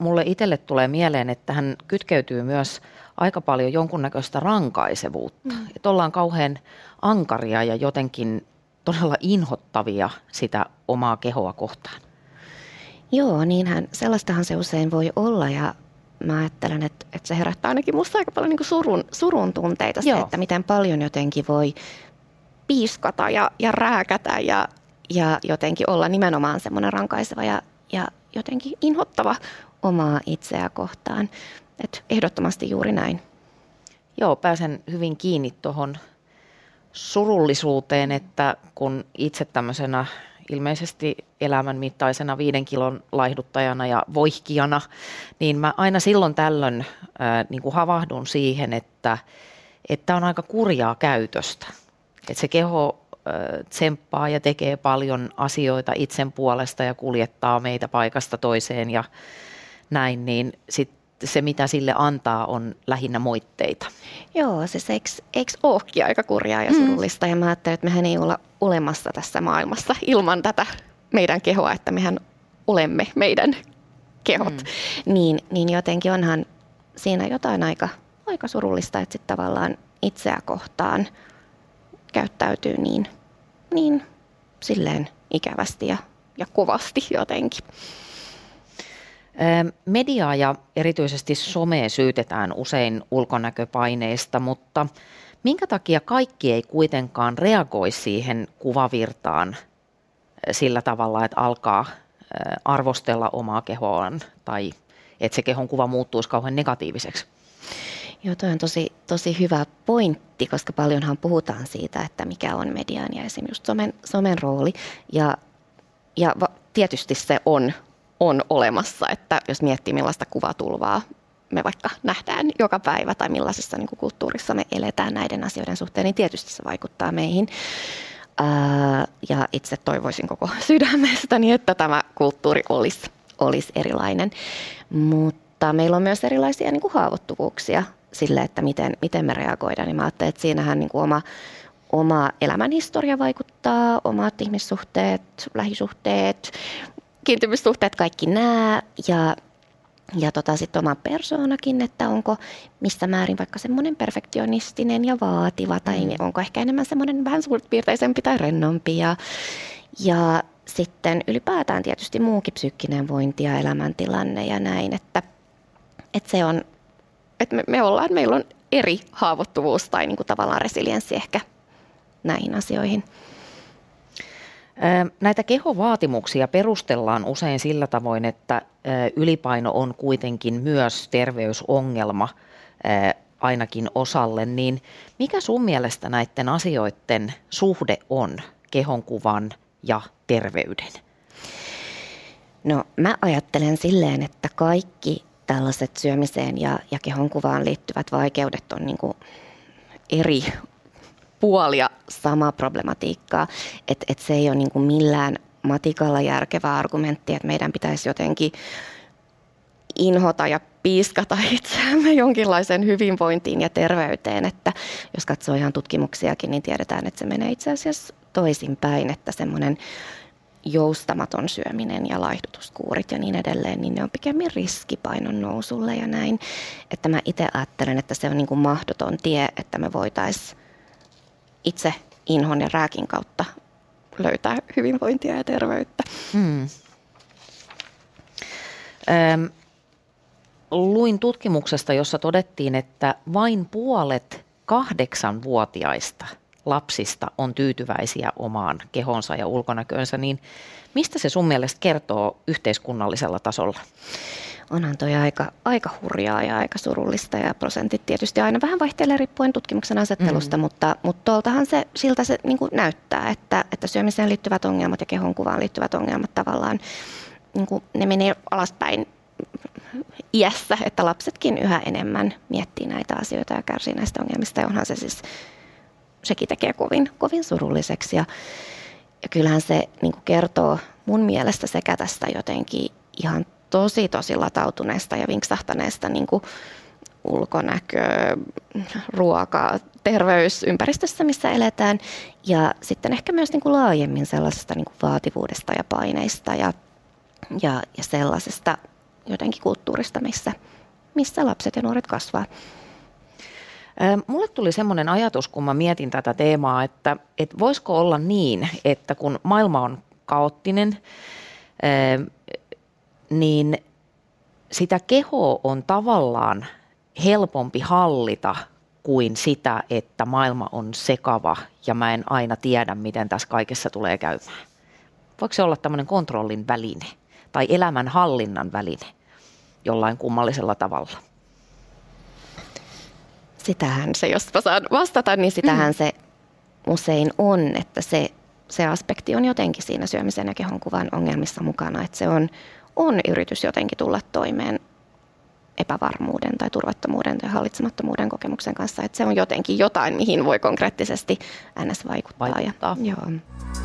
mulle itselle tulee mieleen, että tähän kytkeytyy myös aika paljon jonkunnäköistä rankaisevuutta. Mm. Että ollaan kauhean ankaria ja jotenkin todella inhottavia sitä omaa kehoa kohtaan. Joo, niinhän, sellaistahan se usein voi olla ja mä ajattelen, että, että se herättää ainakin musta aika paljon niin kuin surun, surun tunteita, se, että miten paljon jotenkin voi piiskata ja, ja rääkätä ja, ja jotenkin olla nimenomaan semmoinen rankaiseva ja, ja jotenkin inhottava omaa itseä kohtaan. Että ehdottomasti juuri näin. Joo, pääsen hyvin kiinni tuohon surullisuuteen, että kun itse tämmöisenä ilmeisesti elämän mittaisena viiden kilon laihduttajana ja voihkijana, niin mä aina silloin tällöin ää, niin kuin havahdun siihen, että että on aika kurjaa käytöstä. Että se keho ää, tsemppaa ja tekee paljon asioita itsen puolesta ja kuljettaa meitä paikasta toiseen ja näin, niin sitten se, mitä sille antaa, on lähinnä moitteita. Joo, siis eikö, eikö olekin aika kurjaa ja surullista? Mm. Ja mä ajattelen, että mehän ei olla olemassa tässä maailmassa ilman tätä meidän kehoa, että mehän olemme meidän kehot. Mm. Niin, niin jotenkin onhan siinä jotain aika, aika surullista, että sitten tavallaan itseä kohtaan käyttäytyy niin, niin silleen ikävästi ja, ja kovasti jotenkin. Mediaa ja erityisesti somea syytetään usein ulkonäköpaineista, mutta minkä takia kaikki ei kuitenkaan reagoi siihen kuvavirtaan sillä tavalla, että alkaa arvostella omaa kehoaan tai että se kehon kuva muuttuisi kauhean negatiiviseksi? Joo, toi on tosi, tosi hyvä pointti, koska paljonhan puhutaan siitä, että mikä on median ja esimerkiksi just somen, somen rooli. Ja, ja va, tietysti se on on olemassa, että jos miettii millaista kuvatulvaa me vaikka nähdään joka päivä tai millaisessa niin kuin kulttuurissa me eletään näiden asioiden suhteen, niin tietysti se vaikuttaa meihin. Ää, ja itse toivoisin koko sydämestäni, että tämä kulttuuri olisi, olisi erilainen. Mutta meillä on myös erilaisia niin kuin haavoittuvuuksia sille, että miten, miten me reagoidaan. Niin mä ajattelen, että siinähän niin kuin oma, oma elämänhistoria vaikuttaa, omat ihmissuhteet, lähisuhteet, kiintymyssuhteet, kaikki nämä ja, ja tota, sitten oma persoonakin, että onko missä määrin vaikka semmoinen perfektionistinen ja vaativa tai mm. onko ehkä enemmän semmoinen vähän suurpiirteisempi tai rennompi ja, ja sitten ylipäätään tietysti muukin psyykkinen vointi ja elämäntilanne ja näin, että, että se on, että me, me ollaan, meillä on eri haavoittuvuus tai niin kuin tavallaan resilienssi ehkä näihin asioihin. Näitä kehovaatimuksia perustellaan usein sillä tavoin, että ylipaino on kuitenkin myös terveysongelma ainakin osalle, niin mikä sun mielestä näiden asioiden suhde on kehonkuvan ja terveyden? No mä ajattelen silleen, että kaikki tällaiset syömiseen ja, ja kehonkuvaan liittyvät vaikeudet on niin kuin eri puolia samaa problematiikkaa, että et se ei ole niin kuin millään matikalla järkevä argumentti, että meidän pitäisi jotenkin inhota ja piiskata itseämme jonkinlaiseen hyvinvointiin ja terveyteen, että jos katsoo ihan tutkimuksiakin, niin tiedetään, että se menee itse asiassa toisinpäin, että semmoinen joustamaton syöminen ja laihdutuskuurit ja niin edelleen, niin ne on pikemmin riskipainon nousulle ja näin, että mä itse ajattelen, että se on niin kuin mahdoton tie, että me voitaisiin itse inhon ja rääkin kautta löytää hyvinvointia ja terveyttä. Hmm. Ähm, luin tutkimuksesta, jossa todettiin, että vain puolet kahdeksanvuotiaista lapsista on tyytyväisiä omaan kehonsa ja ulkonäköönsä, niin mistä se sun mielestä kertoo yhteiskunnallisella tasolla? Onhan toi aika, aika hurjaa ja aika surullista ja prosentit tietysti aina vähän vaihtelee riippuen tutkimuksen asettelusta, mm. mutta, mutta tuoltahan se, siltä se niin kuin näyttää, että, että syömiseen liittyvät ongelmat ja kehonkuvaan liittyvät ongelmat tavallaan, niin kuin ne menee alaspäin iässä, että lapsetkin yhä enemmän miettii näitä asioita ja kärsii näistä ongelmista ja onhan se siis, sekin tekee kovin, kovin surulliseksi ja, ja kyllähän se niin kuin kertoo mun mielestä sekä tästä jotenkin ihan tosi tosi latautuneesta ja vinksahtaneesta niin kuin ulkonäkö, ruoka, terveysympäristössä, missä eletään. Ja sitten ehkä myös niin kuin laajemmin sellaisesta niin kuin vaativuudesta ja paineista ja, ja, ja sellaisesta jotenkin kulttuurista, missä, missä lapset ja nuoret kasvaa. Mulle tuli semmoinen ajatus, kun mä mietin tätä teemaa, että, että voisiko olla niin, että kun maailma on kaoottinen, niin sitä kehoa on tavallaan helpompi hallita kuin sitä, että maailma on sekava ja mä en aina tiedä, miten tässä kaikessa tulee käymään. Voiko se olla tämmöinen kontrollin väline tai elämän hallinnan väline jollain kummallisella tavalla? Sitähän se, jos mä saan vastata, niin sitähän mm. se usein on, että se, se aspekti on jotenkin siinä syömisen ja kehonkuvan ongelmissa mukana, että se on, on yritys jotenkin tulla toimeen epävarmuuden tai turvattomuuden tai hallitsemattomuuden kokemuksen kanssa, että se on jotenkin jotain, mihin voi konkreettisesti ns. Vaikuttaa. Vaikuttaa. Ja, joo.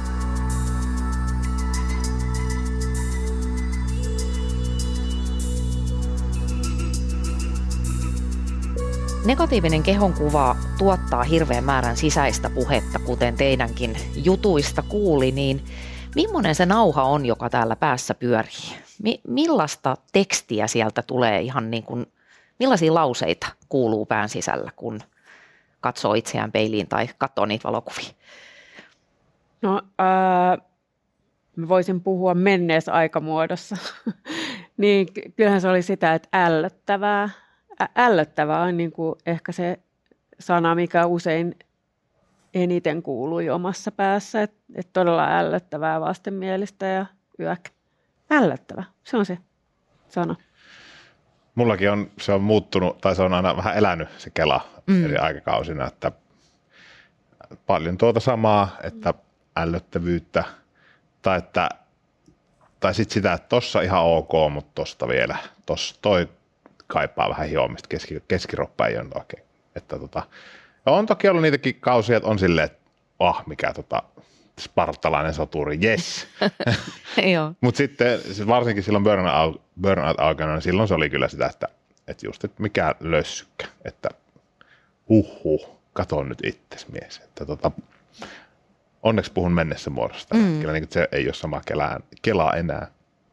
Negatiivinen kehonkuva tuottaa hirveän määrän sisäistä puhetta, kuten teidänkin jutuista kuuli, niin millainen se nauha on, joka täällä päässä pyörii? Mi- millaista tekstiä sieltä tulee ihan niin kuin, millaisia lauseita kuuluu pään sisällä, kun katsoo itseään peiliin tai katsoo niitä valokuvia? No, ää, mä voisin puhua menneessä aikamuodossa. Niin kyllähän se oli sitä, että ällöttävää. Ällöttävää on niin kuin ehkä se sana, mikä usein eniten kuului omassa päässä, että, että todella ällöttävää, vastenmielistä ja yök. Ällöttävä, se on se sana. Mullakin on, se on muuttunut, tai se on aina vähän elänyt se Kela mm. eri aikakausina, että paljon tuota samaa, että ällöttävyyttä, tai, että, tai sitten sitä, että tossa ihan ok, mutta tosta vielä, tossa toi kaipaa vähän hiomista, keski, keskiroppa ei ole oikein. Että tota, on toki ollut niitäkin kausia, että on silleen, että oh, mikä tota, spartalainen soturi, yes. Mutta sitten varsinkin silloin burnout, burnout aikana, niin silloin se oli kyllä sitä, että, että just, että mikä lössykkä, että huhhuh, kato nyt itses mies. Että tota, onneksi puhun mennessä muodosta. Mm. Kyllä niin, se ei ole sama kelaa, kelaa enää.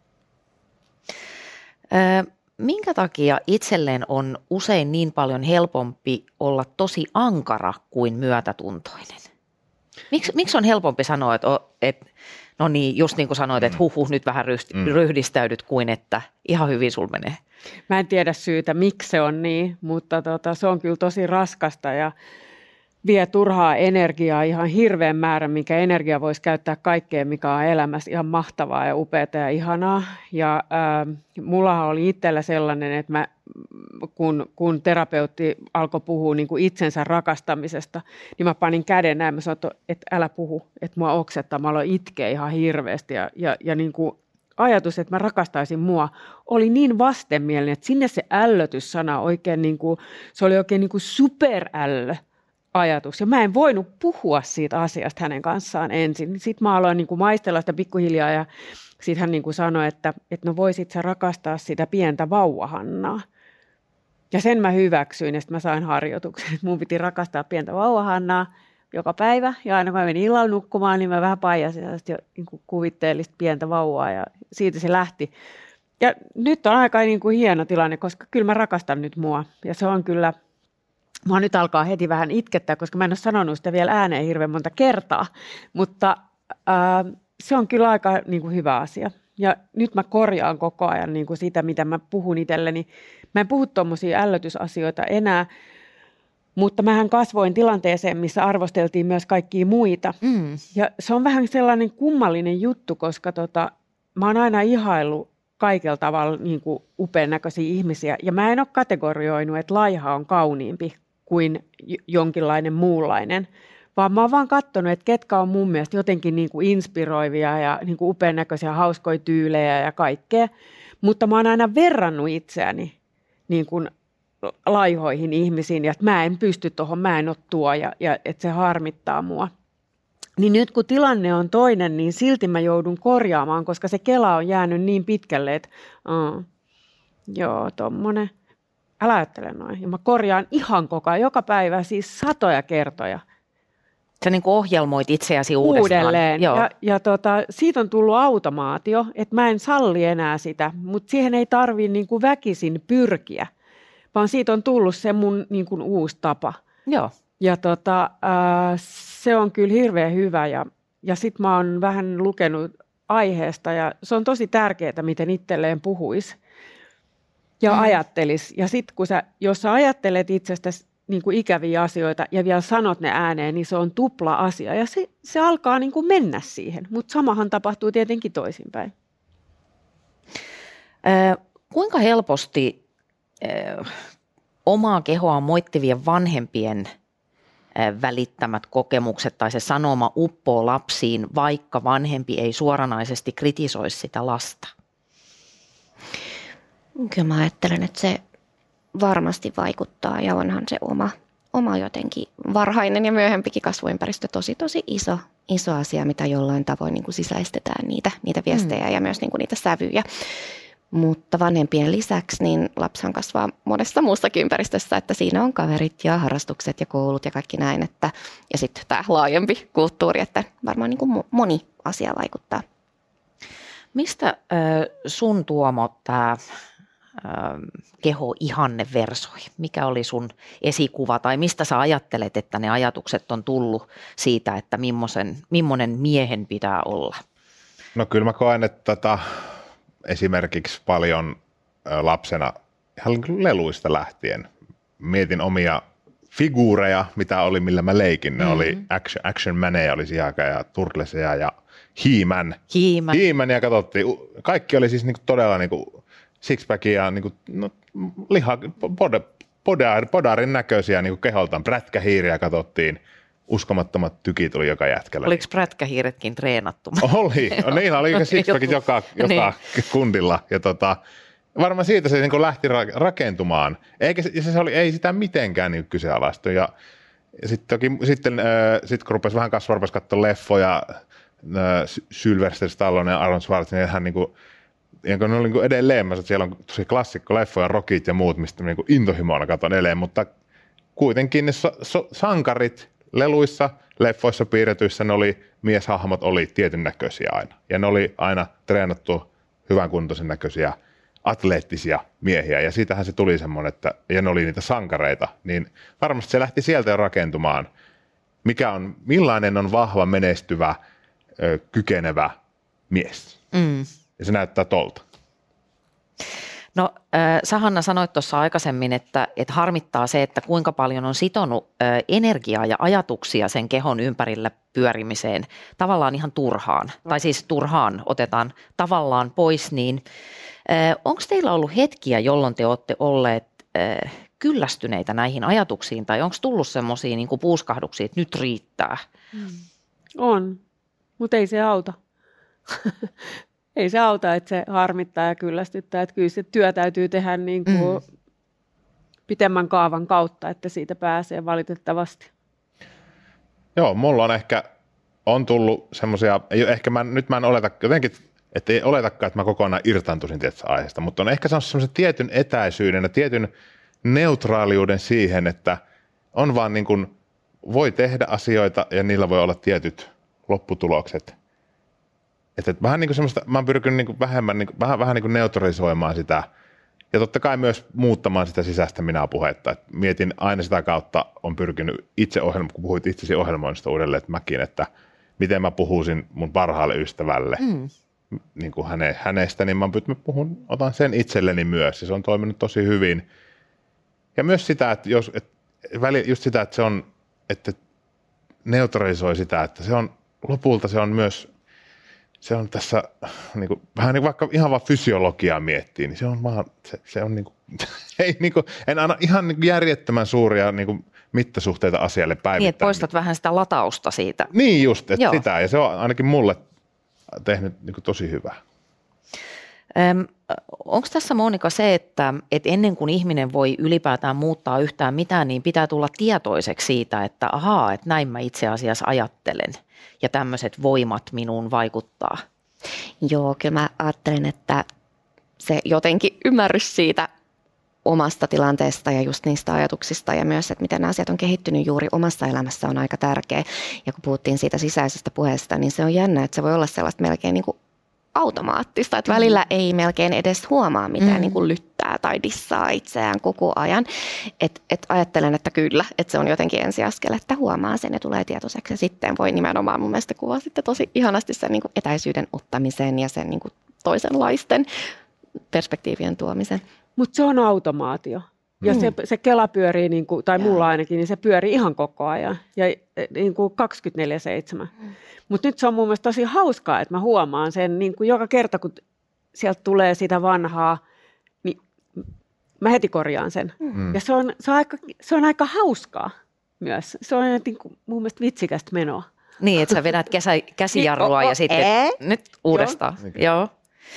Ö, minkä takia itselleen on usein niin paljon helpompi olla tosi ankara kuin myötätuntoinen? Miks, miksi on helpompi sanoa, että, että no niin, just niin kuin sanoit, että huh, huh nyt vähän ryhti, mm. ryhdistäydyt, kuin että ihan hyvin sul menee? Mä en tiedä syytä, miksi se on niin, mutta tota, se on kyllä tosi raskasta ja vie turhaa energiaa ihan hirveän määrän, minkä energia voisi käyttää kaikkeen, mikä on elämässä ihan mahtavaa ja upeaa ja ihanaa. Ja äh, mullahan oli itsellä sellainen, että mä, kun, kun terapeutti alkoi puhua niin kuin itsensä rakastamisesta, niin mä panin käden näin, mä sanoin, että älä puhu, että mua oksettaa, mä aloin itkeä ihan hirveästi ja, ja, ja niin kuin ajatus, että mä rakastaisin mua, oli niin vastenmielinen, että sinne se ällötyssana oikein, niin kuin, se oli oikein niin kuin superällö ajatus. Ja mä en voinut puhua siitä asiasta hänen kanssaan ensin. Sitten mä aloin niin kuin maistella sitä pikkuhiljaa ja sitten hän niin kuin sanoi, että, että no voisit sä rakastaa sitä pientä vauvahannaa. Ja sen mä hyväksyin ja sitten mä sain harjoituksen, että mun piti rakastaa pientä vauvahannaa joka päivä. Ja aina kun mä menin illalla nukkumaan, niin mä vähän paijasin ja niin kuin kuvitteellista pientä vauvaa ja siitä se lähti. Ja nyt on aika niin kuin hieno tilanne, koska kyllä mä rakastan nyt mua ja se on kyllä... Mua nyt alkaa heti vähän itkettää, koska mä en ole sanonut sitä vielä ääneen hirveän monta kertaa, mutta ää, se on kyllä aika niin kuin hyvä asia. Ja nyt mä korjaan koko ajan niin kuin sitä, mitä mä puhun itselleni. Mä en puhu tuommoisia ällötysasioita enää, mutta mähän kasvoin tilanteeseen, missä arvosteltiin myös kaikkia muita. Mm. Ja se on vähän sellainen kummallinen juttu, koska tota, mä oon aina ihaillut kaikella tavalla niin kuin upean näköisiä ihmisiä. Ja mä en ole kategorioinut, että laiha on kauniimpi kuin jonkinlainen muunlainen, vaan mä oon vaan katsonut, että ketkä on mun mielestä jotenkin niin kuin inspiroivia ja niin kuin upean näköisiä hauskoja tyylejä ja kaikkea. Mutta mä oon aina verrannut itseäni niin kuin laihoihin ihmisiin ja että mä en pysty tuohon, mä en ole tuo ja, ja että se harmittaa mua. Niin nyt kun tilanne on toinen, niin silti mä joudun korjaamaan, koska se Kela on jäänyt niin pitkälle, että uh, joo, tommonen. Älä ajattele noin. Ja mä korjaan ihan koko ajan, joka päivä, siis satoja kertoja. Sä niin kuin ohjelmoit itseäsi uudestaan. Uudelleen. Joo. Ja, ja tota, siitä on tullut automaatio, että mä en salli enää sitä, mutta siihen ei tarvitse niin kuin väkisin pyrkiä, vaan siitä on tullut se mun niin kuin uusi tapa. Joo. Ja tota, äh, se on kyllä hirveän hyvä ja, ja sitten mä oon vähän lukenut aiheesta ja se on tosi tärkeää, miten itselleen puhuisi ja mm. ajattelisi. Ja sitten kun sä, jos sä ajattelet itsestäsi niin kuin ikäviä asioita ja vielä sanot ne ääneen, niin se on tupla asia ja se, se alkaa niin kuin mennä siihen, mutta samahan tapahtuu tietenkin toisinpäin. Äh, kuinka helposti äh, omaa kehoa moittivien vanhempien äh, välittämät kokemukset tai se sanoma uppoo lapsiin, vaikka vanhempi ei suoranaisesti kritisoisi sitä lasta? Kyllä mä ajattelen, että se varmasti vaikuttaa ja onhan se oma, oma jotenkin varhainen ja myöhempikin kasvuympäristö tosi tosi iso, iso asia, mitä jollain tavoin niin kuin sisäistetään niitä, niitä viestejä mm. ja myös niin kuin niitä sävyjä. Mutta vanhempien lisäksi niin lapsihan kasvaa monessa muussakin ympäristössä, että siinä on kaverit ja harrastukset ja koulut ja kaikki näin. Että, ja sitten tämä laajempi kulttuuri, että varmaan niin kuin moni asia vaikuttaa. Mistä äh, sun Tuomo tämä keho-ihanne versoi? Mikä oli sun esikuva tai mistä sä ajattelet, että ne ajatukset on tullut siitä, että millaisen, millainen miehen pitää olla? No kyllä mä koen, että tota, esimerkiksi paljon lapsena ihan leluista lähtien mietin omia figuureja, mitä oli, millä mä leikin. Ne mm-hmm. oli Action, action Maneja oli siihen aikaan ja Turtlesia ja He-Man. He-Man. He-Man ja katsottiin. Kaikki oli siis niinku todella niinku sixpackia, niinku, no, liha, pod, podar, podarin näköisiä niinku keholtaan. Prätkähiiriä katsottiin. Uskomattomat tykit tuli joka jätkällä. Oliko prätkähiiretkin treenattu? Oli. No, niin oli sixpackit joka, joka niin. kundilla. Ja tota, varmaan siitä se niin lähti rakentumaan. Eikä se oli, ei sitä mitenkään niin kyseenalaistu. Ja, ja sitten sitten äh, sit kun rupesi vähän kasvaa, rupesi katsoa leffoja, äh, Sylvester Stallone ja Arnold Schwarzenegger, hän niin kuin, ja kun ne oli niin kuin edelleen, mä, että siellä on tosi klassikko leffoja, rockit ja muut, mistä niin kuin intohimoina katson edelleen, mutta kuitenkin ne so, so, sankarit leluissa, leffoissa piirretyissä, ne oli, mieshahmot oli tietyn näköisiä aina. Ja ne oli aina treenattu hyvän kuntoisen näköisiä atleettisia miehiä, ja siitähän se tuli semmoinen, että ja ne oli niitä sankareita, niin varmasti se lähti sieltä jo rakentumaan, mikä on, millainen on vahva, menestyvä, ö, kykenevä mies. Mm. Ja se näyttää tolta. No äh, sä Hanna sanoit tuossa aikaisemmin, että, että harmittaa se, että kuinka paljon on sitonut äh, energiaa ja ajatuksia sen kehon ympärillä pyörimiseen tavallaan ihan turhaan, tai siis turhaan otetaan tavallaan pois, niin äh, onko teillä ollut hetkiä, jolloin te olette olleet äh, kyllästyneitä näihin ajatuksiin, tai onko tullut semmoisia niin kuin puuskahduksia, että nyt riittää? Mm. On, mutta ei se auta. Ei se auta, että se harmittaa ja kyllästyttää, että kyllä se työ täytyy tehdä niin kuin mm. pitemmän kaavan kautta, että siitä pääsee valitettavasti. Joo, mulla on ehkä, on tullut semmoisia, ehkä mä, nyt mä en oleta, jotenkin, että ei oletakaan, että mä kokonaan irtaantuisin tietystä aiheesta, mutta on ehkä semmoisen tietyn etäisyyden ja tietyn neutraaliuden siihen, että on vaan niin kuin, voi tehdä asioita ja niillä voi olla tietyt lopputulokset. Että et vähän niin kuin semmoista, mä oon pyrkinyt niin kuin vähemmän, niin kuin, vähän, vähän niin kuin neutralisoimaan sitä ja totta kai myös muuttamaan sitä sisäistä minä-puhetta. Et mietin aina sitä kautta, on pyrkinyt itse ohjelma, kun puhuit itsesi ohjelmoinnista uudelleen, että mäkin, että miten mä puhuisin mun parhaalle ystävälle mm. niin kuin häne, hänestä, niin mä puhun, otan sen itselleni myös ja se on toiminut tosi hyvin. Ja myös sitä, että jos, et, just sitä, että se on, että neutralisoi sitä, että se on, lopulta se on myös se on tässä, niin kuin, vähän niin kuin vaikka ihan vaan fysiologiaa miettii, niin se on vaan, se, se on niin kuin, ei niin kuin, en anna ihan niin kuin järjettömän suuria niin kuin mittasuhteita asialle päivittäin. Niin, että poistat vähän sitä latausta siitä. Niin just, että sitä, ja se on ainakin mulle tehnyt niin kuin tosi hyvää. Öm, onko tässä Monika se, että, että ennen kuin ihminen voi ylipäätään muuttaa yhtään mitään, niin pitää tulla tietoiseksi siitä, että ahaa, että näin mä itse asiassa ajattelen. Ja tämmöiset voimat minuun vaikuttaa. Joo, kyllä mä ajattelen, että se jotenkin ymmärrys siitä omasta tilanteesta ja just niistä ajatuksista ja myös, että miten nämä asiat on kehittynyt juuri omassa elämässä on aika tärkeä. Ja kun puhuttiin siitä sisäisestä puheesta, niin se on jännä, että se voi olla sellaista melkein niin kuin automaattista, että välillä ei melkein edes huomaa mitään mm. niin kuin lyttää tai dissaa itseään koko ajan. Et, et ajattelen, että kyllä, että se on jotenkin ensiaskel, että huomaa sen ja tulee tietoiseksi ja sitten voi nimenomaan mun mielestä kuvaa sitten tosi ihanasti sen niin kuin etäisyyden ottamisen ja sen niin kuin toisenlaisten perspektiivien tuomisen. Mutta se on automaatio. Ja mm. se, se Kela pyörii, niin kuin, tai mulla ainakin, niin se pyörii ihan koko ajan. Ja niin kuin kaksikymmentäneljä seitsemän. Mm. Mutta nyt se on mun mielestä tosi hauskaa, että mä huomaan sen niin kuin joka kerta, kun sieltä tulee sitä vanhaa, niin mä heti korjaan sen. Mm. Ja se on, se, on aika, se on aika hauskaa myös. Se on niin kuin, mun mielestä vitsikästä menoa. Niin, että sä vedät kesä, käsijarrua niin, ja sitten ee? nyt uudestaan. Joo. Joo.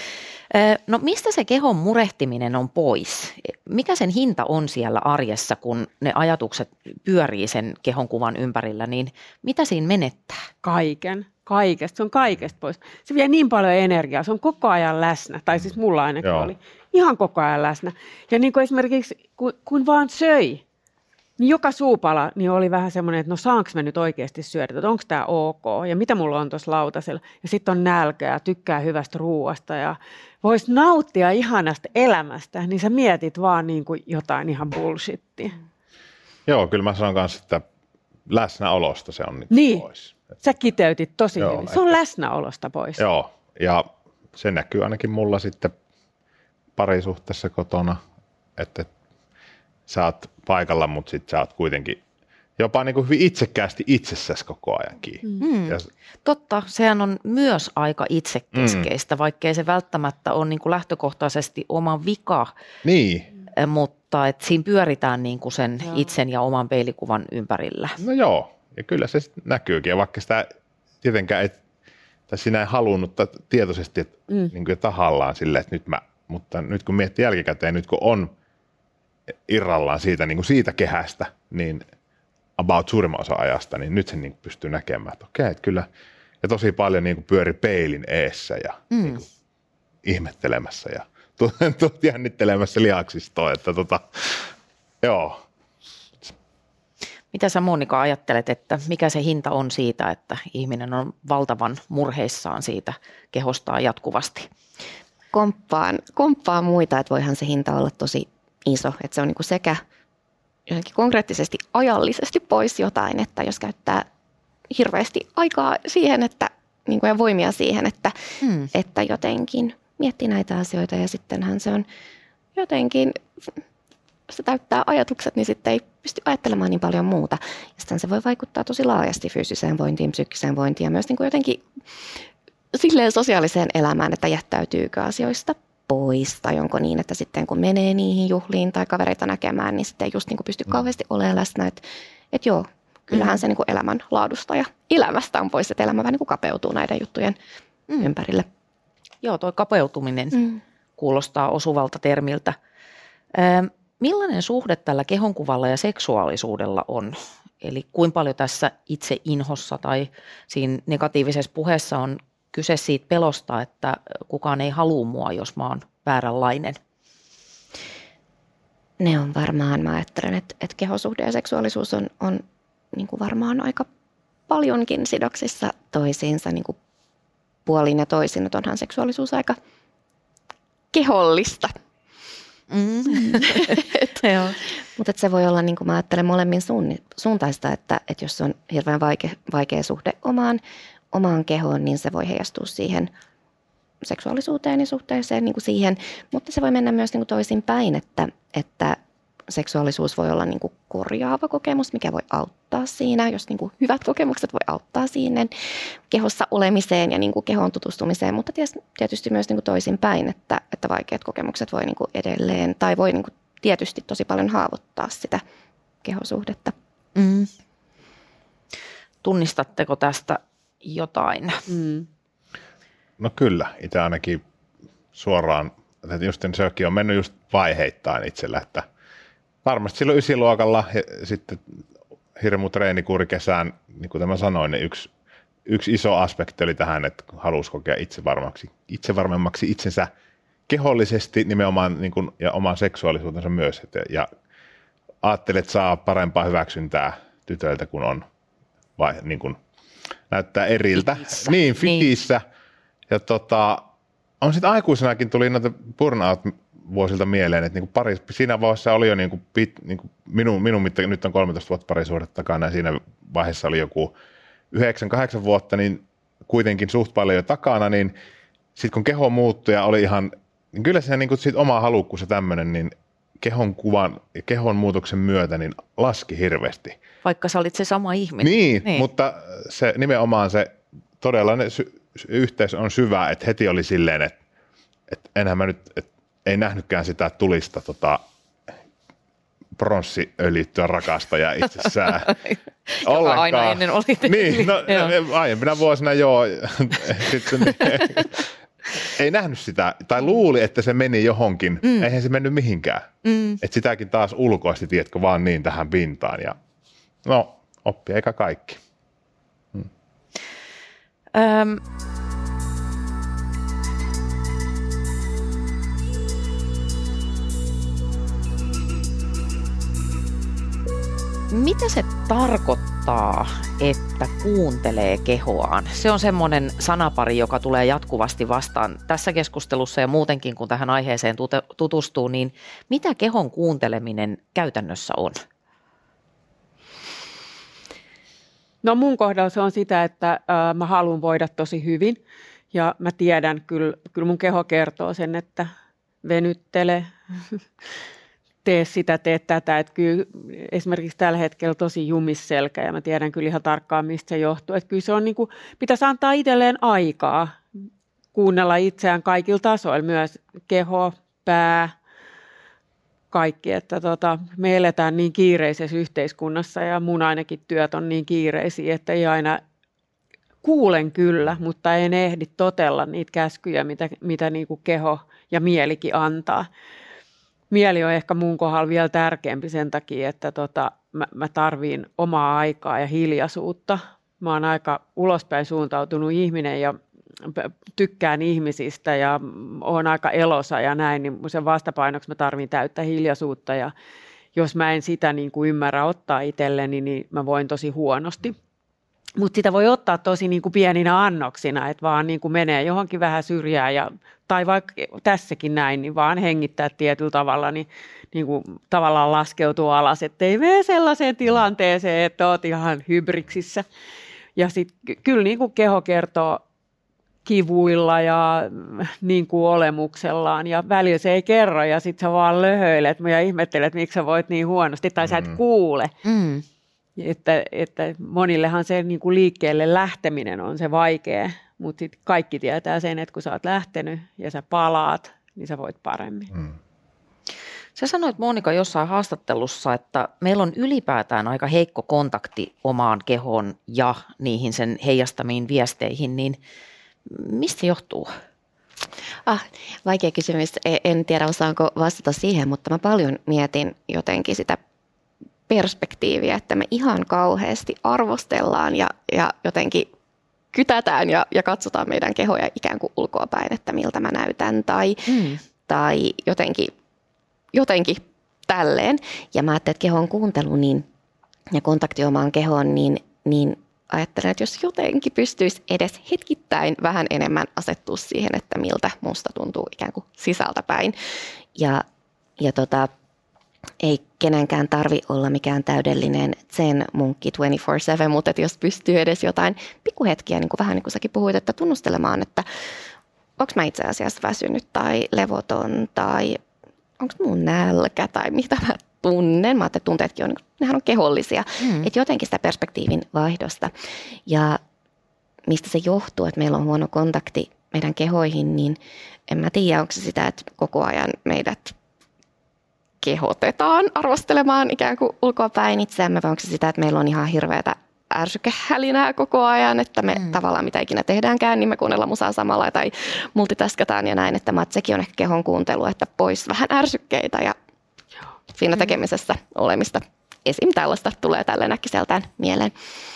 No mistä se kehon murehtiminen on pois? Mikä sen hinta on siellä arjessa, kun ne ajatukset pyörii sen kehonkuvan ympärillä, niin mitä siinä menettää? Kaiken, kaikesta. Se on kaikesta pois. Se vie niin paljon energiaa, se on koko ajan läsnä, tai siis mulla ainakin Joo. oli ihan koko ajan läsnä. Ja niin kuin esimerkiksi kun, kun vaan söi, niin joka suupala niin oli vähän semmoinen, että no saanko mä nyt oikeasti syödä, että onko tämä ok ja mitä mulla on tuossa lautasella. Ja sitten on nälkä ja tykkää hyvästä ruuasta ja voisi nauttia ihanasta elämästä, niin sä mietit vaan niin kuin jotain ihan bullshittia. Joo, kyllä mä sanon kanssa, että läsnäolosta se on nyt niin, pois. Sä kiteytit tosi Joo, hyvin. Se on läsnäolosta pois. Joo, ja se näkyy ainakin mulla sitten parisuhteessa kotona, että sä oot paikalla, mutta sit sä oot kuitenkin jopa niin kuin hyvin itsekkäästi itsessäsi koko ajan kiinni. Mm. Ja... Totta, sehän on myös aika itsekeskeistä, mm. vaikkei se välttämättä ole niin kuin lähtökohtaisesti oma vika, niin. mutta et siinä pyöritään niin kuin sen joo. itsen ja oman peilikuvan ympärillä. No joo, ja kyllä se näkyykin, ja vaikka sitä tietenkään ei, tai sinä ei halunnut tietoisesti että mm. niin kuin tahallaan silleen, että nyt mä, mutta nyt kun miettii jälkikäteen, nyt kun on irrallaan siitä, niin kuin siitä kehästä, niin about suurimman osa ajasta, niin nyt sen niin pystyy näkemään, että okei, että kyllä, ja tosi paljon niin kuin pyöri peilin eessä ja mm. niin kuin ihmettelemässä ja tuot jännittelemässä lihaksistoa, että tota, joo. Mitä sä Monika ajattelet, että mikä se hinta on siitä, että ihminen on valtavan murheissaan siitä kehostaan jatkuvasti? Komppaan, komppaan muita, että voihan se hinta olla tosi iso, että se on niinku sekä jotenkin konkreettisesti ajallisesti pois jotain, että jos käyttää hirveästi aikaa siihen, että niinku ja voimia siihen, että, hmm. että jotenkin miettii näitä asioita ja sittenhän se on jotenkin, se täyttää ajatukset, niin sitten ei pysty ajattelemaan niin paljon muuta. Ja sitten se voi vaikuttaa tosi laajasti fyysiseen vointiin, psyykkiseen vointiin ja myös niinku jotenkin silleen sosiaaliseen elämään, että jättäytyykö asioista pois, tai onko niin, että sitten kun menee niihin juhliin tai kavereita näkemään, niin sitten ei just niin kuin pysty kauheasti olemaan läsnä, että, että joo, kyllähän mm. se niin kuin elämän laadusta ja elämästä on pois, että elämä vähän niin kuin kapeutuu näiden juttujen mm. ympärille. Joo, tuo kapeutuminen mm. kuulostaa osuvalta termiltä. Ö, millainen suhde tällä kehonkuvalla ja seksuaalisuudella on? Eli kuinka paljon tässä itse inhossa tai siinä negatiivisessa puheessa on kyse siitä pelosta, että kukaan ei halua mua, jos mä oon vääränlainen? Ne on varmaan, mä ajattelen, että, että kehosuhde ja seksuaalisuus on, on niin kuin varmaan aika paljonkin sidoksissa toisiinsa niin kuin puolin ja toisin, että onhan seksuaalisuus aika kehollista. Mm. Mutta se voi olla, niin kuin mä ajattelen, molemmin suuntaista, että, että jos on hirveän vaikea, vaikea suhde omaan, omaan kehoon, niin se voi heijastua siihen seksuaalisuuteen ja suhteeseen niin kuin siihen, mutta se voi mennä myös niin kuin toisinpäin, että, että seksuaalisuus voi olla niin kuin korjaava kokemus, mikä voi auttaa siinä, jos niin kuin hyvät kokemukset voi auttaa siinä kehossa olemiseen ja niin kuin kehoon tutustumiseen, mutta tietysti myös niin kuin toisinpäin, että, että vaikeat kokemukset voi niin kuin edelleen tai voi niin kuin tietysti tosi paljon haavoittaa sitä kehosuhdetta. Mm. Tunnistatteko tästä jotain? Mm. No kyllä, itse ainakin suoraan, että just sekin on mennyt just vaiheittain itsellä, että varmasti silloin ysiluokalla ja sitten hirmu treenikuuri kesään, niin kuin mä sanoin, niin yksi, yksi iso aspekti oli tähän, että halusi kokea itsevarmaksi, itsevarmemmaksi itsensä kehollisesti nimenomaan niin kuin, ja oman seksuaalisuutensa myös. Et, ja ajattelet, että saa parempaa hyväksyntää tytöiltä, kun on vai niin kuin, näyttää eriltä. Fitissä. Niin, fitissä. Niin. Ja tota, on sitten aikuisenakin tuli noita burnout-vuosilta mieleen, että niinku pari, siinä vaiheessa oli jo niinku pit, niinku minun, minun mitta, nyt on kolmetoista vuotta parisuhdetta takana ja siinä vaiheessa oli joku yhdeksän kahdeksan vuotta, niin kuitenkin suht paljon jo takana, niin sitten kun keho muuttui ja oli ihan, niin kyllä se niinku sit oma halukkuus ja tämmöinen, niin kehon kuvan ja kehon muutoksen myötä niin laski hirveästi. Vaikka sä olit se sama ihminen. Niin, niin. Mutta se nimenomaan se todella ne sy- yhteys on syvä, että heti oli silleen, että, että enhän mä nyt, että ei nähnytkään sitä tulista tota, pronssiöljyttyä rakastajaa itsessään. Joka aina ennen oli. Niin, no, aiempina vuosina joo. Sitten, niin, ei nähnyt sitä, tai luuli, että se meni johonkin. Mm. Eihän se mennyt mihinkään. Mm. Että sitäkin taas ulkoisesti, tiedätkö, vaan niin tähän pintaan. Ja, no, oppi eikä kaikki. Hmm. Öm. Mitä se tarkoittaa, että kuuntelee kehoaan? Se on semmoinen sanapari, joka tulee jatkuvasti vastaan tässä keskustelussa ja muutenkin, kun tähän aiheeseen tutustuu, niin mitä kehon kuunteleminen käytännössä on? No mun kohdalla se on sitä, että äh, mä haluan voida tosi hyvin ja mä tiedän, kyllä, kyllä mun keho kertoo sen, että venyttele, tee sitä, tee tätä. Että kyllä esimerkiksi tällä hetkellä tosi jumisselkä ja mä tiedän kyllä ihan tarkkaan, mistä se johtuu. Että kyllä se on niin kuin, pitäisi antaa itselleen aikaa kuunnella itseään kaikilla tasoilla, myös keho, pää, kaikki. Että tota, me eletään niin kiireisessä yhteiskunnassa ja mun ainakin työt on niin kiireisiä, että ei aina kuulen kyllä, mutta en ehdi totella niitä käskyjä, mitä, mitä niin kuin keho ja mielikin antaa. Mieli on ehkä mun kohdalla vielä tärkeämpi sen takia, että tota, mä, mä tarviin omaa aikaa ja hiljaisuutta. Mä oon aika ulospäin suuntautunut ihminen ja tykkään ihmisistä ja oon aika elosa ja näin, niin sen vastapainoksi mä tarviin täyttä hiljaisuutta. Ja jos mä en sitä niin kuin ymmärrä ottaa itselleni, niin mä voin tosi huonosti. Mutta sitä voi ottaa tosi niin kuin pieninä annoksina, että vaan niin kuin menee johonkin vähän syrjään ja, tai vaikka tässäkin näin, niin vaan hengittää tietyllä tavalla, niin, niin kuin tavallaan laskeutuu alas, ettei mene sellaiseen tilanteeseen, että oot ihan hybriksissä. Ja sitten kyllä niin kuin keho kertoo kivuilla ja niin kuin olemuksellaan ja välillä se ei kerro ja sitten sä vaan löhöilet ja ihmettelet, miksi sä voit niin huonosti tai sä et kuule. Mm. Että, että monillehan se niin kuin liikkeelle lähteminen on se vaikea, mutta sitten kaikki tietää sen, että kun sä oot lähtenyt ja sä palaat, niin sä voit paremmin. Mm. Sä sanoit, Monika, jossain haastattelussa, että meillä on ylipäätään aika heikko kontakti omaan kehoon ja niihin sen heijastamiin viesteihin, niin mistä johtuu? Ah, vaikea kysymys. En tiedä, osaanko vastata siihen, mutta mä paljon mietin jotenkin sitä perspektiiviä, että me ihan kauheasti arvostellaan ja, ja jotenkin kytätään ja, ja katsotaan meidän kehoja ikään kuin ulkoapäin, että miltä mä näytän tai, mm. tai jotenkin, jotenkin tälleen. Ja mä ajattelin, että kehon kuuntelu niin, ja kontakti omaan kehoon, niin, niin ajattelen, että jos jotenkin pystyisi edes hetkittäin vähän enemmän asettua siihen, että miltä musta tuntuu ikään kuin sisältäpäin. Ja, ja tota, ei kenenkään tarvi olla mikään täydellinen zen-munkki kaksikymmentäneljä seitsemän, mutta että jos pystyy edes jotain pikkuhetkiä, niin kuin vähän niin kuin säkin puhuit, että tunnustelemaan, että onko mä itse asiassa väsynyt tai levoton tai onko mun nälkä tai mitä mä tunnen. Mä ajattelin, että tunteetkin on, nehän on kehollisia. Mm. Että jotenkin sitä perspektiivin vaihdosta. Ja mistä se johtuu, että meillä on huono kontakti meidän kehoihin, niin en mä tiedä, onko se sitä, että koko ajan meidät kehotetaan arvostelemaan ikään kuin ulkoapäin itseämme, vai onko se sitä, että meillä on ihan hirveätä ärsykehälinää koko ajan, että me mm. tavallaan mitä ikinä tehdäänkään, niin me kuunnellaan musaa samalla tai multitaskataan ja näin, että, mä, että sekin on ehkä kehon kuuntelu, että pois vähän ärsykkeitä ja siinä tekemisessä olemista. Esim. Tällaista tulee tälleen äkkiseltään mieleen.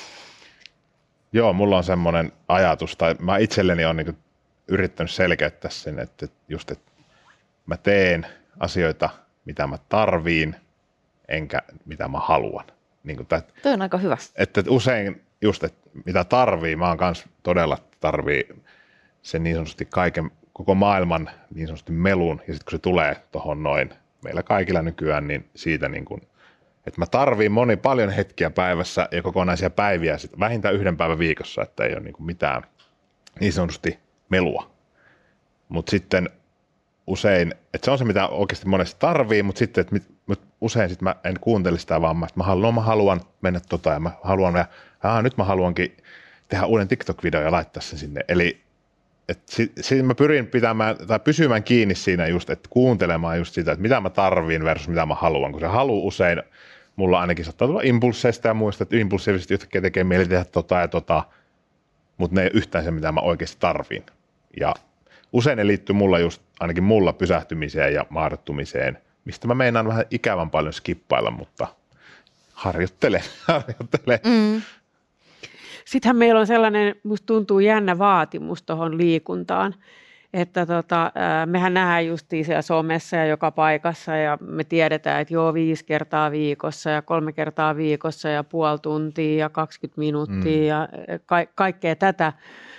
Joo, mulla on semmoinen ajatus, tai mä itselleni olen niin yrittänyt selkeyttää sen, että just, että mä teen asioita, mitä mä tarviin, enkä mitä mä haluan. Niin kuin tät, Tuo on aika hyvä. että usein just, että mitä tarvii, mä oon kans todella tarvii sen niin sanotusti kaiken, koko maailman niin sanotusti melun, ja sitten kun se tulee tuohon noin, meillä kaikilla nykyään, niin siitä niin kuin, että mä tarviin moni paljon hetkiä päivässä ja kokonaisia päiviä, sit vähintään yhden päivän viikossa, että ei ole niin kuin mitään niin sanotusti melua. Mutta sitten usein, että se on se, mitä oikeasti monesti tarvii, mutta sitten, että mit, usein sit mä en kuuntele sitä, vaan mä, mä, haluan, no, mä haluan mennä tota ja mä haluan, ja aa, nyt mä haluankin tehdä uuden TikTok-videon ja laittaa sen sinne. Eli että si, si, mä pyrin pitämään tai pysymään kiinni siinä just, että kuuntelemaan just sitä, että mitä mä tarviin versus mitä mä haluan, kun se halu usein, mulla ainakin saattaa tulla impulseista ja muista, että impulsiivisesti yhtäkkiä tekee mieli tehdä tota ja tota, mutta ne ei ole yhtään se, mitä mä oikeasti tarviin. Ja usein ne liittyy mulla just, ainakin mulla pysähtymiseen ja mahdottumiseen, mistä mä meinaan vähän ikävän paljon skippailla, mutta harjoittele, harjoittele. Mm. Sittenhän meillä on sellainen, musta tuntuu jännä vaatimus tuohon liikuntaan, että tota, mehän nähdään justiin siellä somessa ja joka paikassa ja me tiedetään, että joo viisi kertaa viikossa ja kolme kertaa viikossa ja puoli tuntia ja kaksikymmentä minuuttia mm. ja ka- kaikkea tätä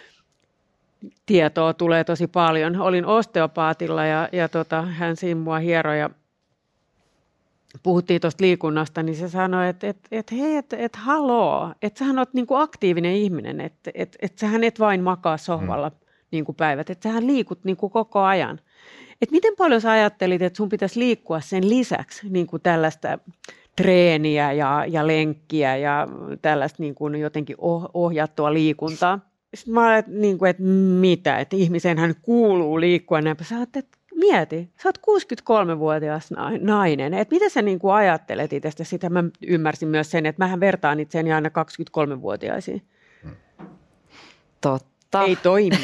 tietoa tulee tosi paljon. Olin osteopaatilla ja, ja tota, hän siinä mua hieroi ja puhuttiin tuosta liikunnasta, niin se sanoi, että et, et, hei, että et, haloo, että sähän oot niinku aktiivinen ihminen, että et, et sähän et vain makaa sohvalla mm. niinku päivät, että sähän liikut niinku koko ajan. Et miten paljon sä ajattelit, että sun pitäisi liikkua sen lisäksi niinku tällaista treeniä ja, ja lenkkiä ja tällaista niinku jotenkin oh, ohjattua liikuntaa? Sitten mä olen, niinku, että mitä, että ihmisenhän kuuluu liikkua näinpä. Sä oot, että mieti, sä oot kuusikymmentäkolmevuotias nainen, että mitä sä niin kuin ajattelet itsestä? Sitä mä ymmärsin myös sen, että mähän vertaan itseäni aina kaksikymmentäkolmevuotiaisiin. Totta. Ei toimi.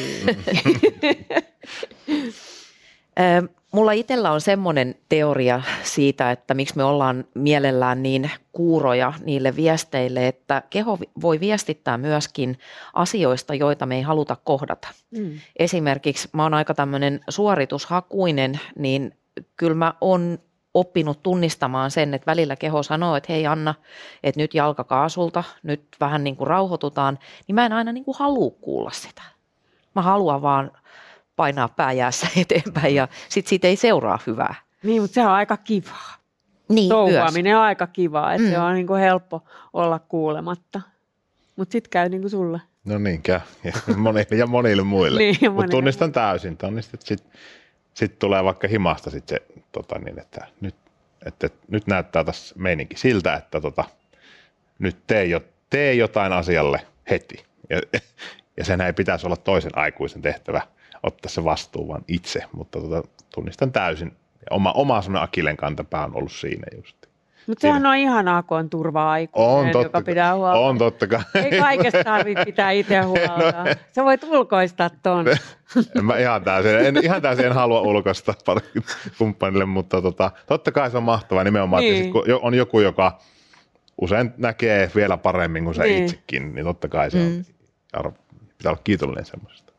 Mulla itsellä on semmoinen teoria siitä, että miksi me ollaan mielellään niin kuuroja niille viesteille, että keho voi viestittää myöskin asioista, joita me ei haluta kohdata. Mm. Esimerkiksi mä oon aika tämmöinen suoritushakuinen, niin kyllä mä oon oppinut tunnistamaan sen, että välillä keho sanoo, että hei Anna, että nyt jalka kaasulta, nyt vähän niin kuin rauhoitutaan, niin mä en aina niin kuin halua kuulla sitä. Mä haluan vaan painaa pääjäässä eteenpäin ja sitten siitä ei seuraa hyvää. Niin, mutta se on aika kivaa. Niin, touhuaminen on aika kivaa, että mm. se on niin kuin helppo olla kuulematta. Mutta sitten käy niin kuin sulle. No niin, käy. Ja monille, ja monille muille. Niin, mutta tunnistan täysin. Sitten sit tulee vaikka himasta sit se, tota niin, että, nyt, että nyt näyttää tässä meininki siltä, että tota, nyt tee, jo, tee jotain asialle heti. Ja, ja sen ei pitäisi olla toisen aikuisen tehtävä ottaa se vastuu vaan itse, mutta tota, tunnistan täysin. Ja oma, oma semmoinen Akilleen kantapää on ollut siinä just. Mutta sehän on ihanaa, kun on turva-aikuinen, on joka pitää huolta. On totta kai. Ei kaikesta tarvitse pitää itse huolta. No, sä voit ulkoistaa ton. En mä ihan täysin, en, ihan täysin en halua ulkoistaa kumppanille, mutta tota, totta kai se on mahtavaa nimenomaan, niin. Että sit, kun on joku, joka usein näkee vielä paremmin kuin sä niin. itsekin, niin totta kai se mm. on, pitää olla kiitollinen semmoisesta.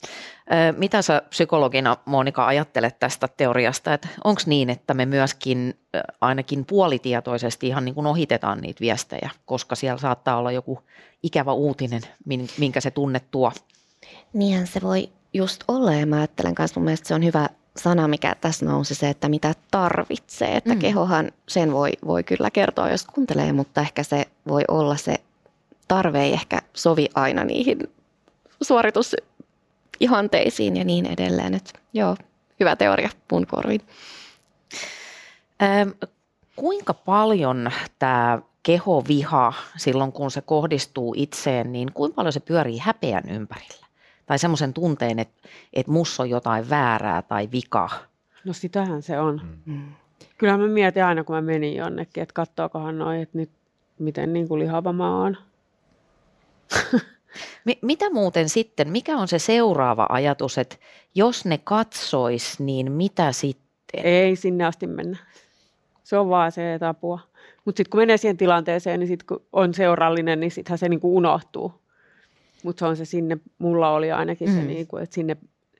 Mitä sä psykologina, Monika, ajattelet tästä teoriasta, että onko niin, että me myöskin ainakin puolitietoisesti ihan niin kuin ohitetaan niitä viestejä, koska siellä saattaa olla joku ikävä uutinen, minkä se tunne tuo? Niinhän se voi just olla, ja mä ajattelen kanssa, mun mielestä se on hyvä sana, mikä tässä nousi, se, että mitä tarvitsee, että mm. kehohan sen voi, voi kyllä kertoa, jos kuuntelee, mutta ehkä se voi olla se tarve ei ehkä sovi aina niihin suoritus ihanteisiin ja niin edelleen. Et joo, hyvä teoria mun korviin. Ähm, kuinka paljon tämä kehoviha silloin, kun se kohdistuu itseen, niin kuinka paljon se pyörii häpeän ympärillä? Tai semmoisen tunteen, että et mussa on jotain väärää tai vikaa? No sitähän se on. Mm. Kyllähän mä mietin aina, kun mä menin jonnekin, että katsookohan noin, että nyt miten niin kuin lihava mä oon. Mitä muuten sitten, mikä on se seuraava ajatus, että jos ne katsois, niin mitä sitten? Ei sinne asti mennä. Se on vaan se, että apua. Mutta sitten kun menee siihen tilanteeseen, niin sitten kun on seurallinen, niin sittenhän se niinku unohtuu. Mutta se on se sinne, mulla oli ainakin mm. se, niinku, että sinne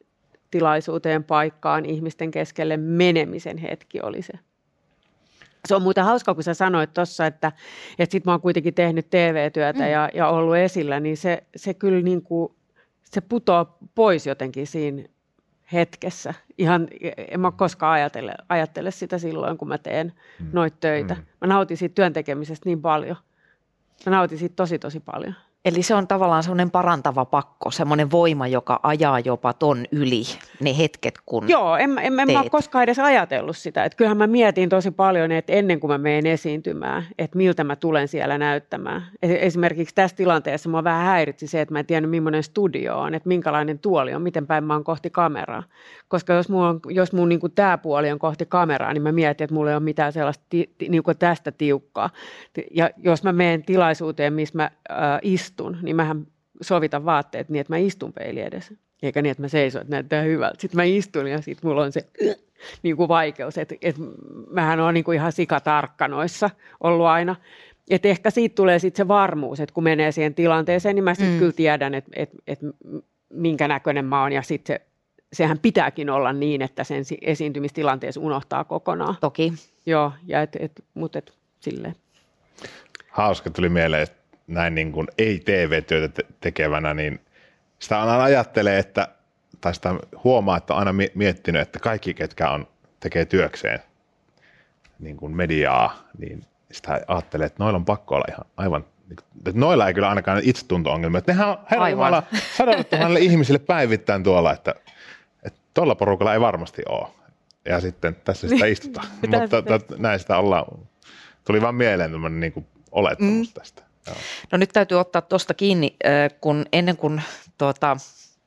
tilaisuuteen, paikkaan, ihmisten keskelle menemisen hetki oli se. Se on muuten hauska, kun sä sanoit tuossa, että, että sit mä oon kuitenkin tehnyt T V-työtä mm. ja, ja ollut esillä, niin se, se kyllä niin kuin, se putoo pois jotenkin siinä hetkessä. Ihan, en mä koskaan ajattele, ajattele sitä silloin, kun mä teen mm. noita töitä. Mm. Mä nautin siitä työntekemisestä niin paljon. Mä nautin siitä tosi, tosi paljon. Eli se on tavallaan semmoinen parantava pakko, semmoinen voima, joka ajaa jopa ton yli ne hetket, kun Joo, en, en, en mä ole koskaan edes ajatellut sitä. Että kyllähän mä mietin tosi paljon, että ennen kuin mä menen esiintymään, että miltä mä tulen siellä näyttämään. Esimerkiksi tässä tilanteessa mua vähän häiritsi se, että mä en tiennyt, millainen studio on, että minkälainen tuoli on, miten päin mä oon kohti kameraa. Koska jos mun, on, jos mun niin kuin tää puoli on kohti kameraa, niin mä mietin, että mulla ei ole mitään sellaista ti, ti, niin kuin tästä tiukkaa. Ja jos mä menen tilaisuuteen, missä mä äh, istun, niin mähän sovitan vaatteet niin, että mä istun peili edessä. Eikä niin, että mä seison, että näyttää hyvältä. Sitten mä istun ja sitten mulla on se niin kuin vaikeus, että, että mähän on niin kuin ihan sikatarkka noissa ollut aina. Että ehkä siitä tulee sitten se varmuus, että kun menee siihen tilanteeseen, niin mä sitten mm. kyllä tiedän, että, että, että minkä näköinen mä oon. Ja sitten se, sehän pitääkin olla niin, että sen esiintymistilanteessa unohtaa kokonaan. Toki. Joo, ja et, et, mutta et, silleen. Hauska tuli mieleen, että näin niin kuin ei-T V-työtä te- tekevänä, niin sitä aina ajattelee, että, tai sitä huomaa, että on aina miettinyt, että kaikki, ketkä on, tekee työkseen niin kuin mediaa, niin sitä ajattelee, että noilla on pakko olla ihan aivan, että noilla ei kyllä ainakaan itsetunto-ongelmia, että nehän on herran jumala sadolle tuhannelle ihmisille päivittäin tuolla, että, että tuolla porukalla ei varmasti ole. Ja sitten tässä sitä istutaan, mutta t- näin sitä ollaan, tuli vaan mieleen tämmöinen niin kuin olettamus mm. tästä. No nyt täytyy ottaa tuosta kiinni, kun ennen kuin tuota,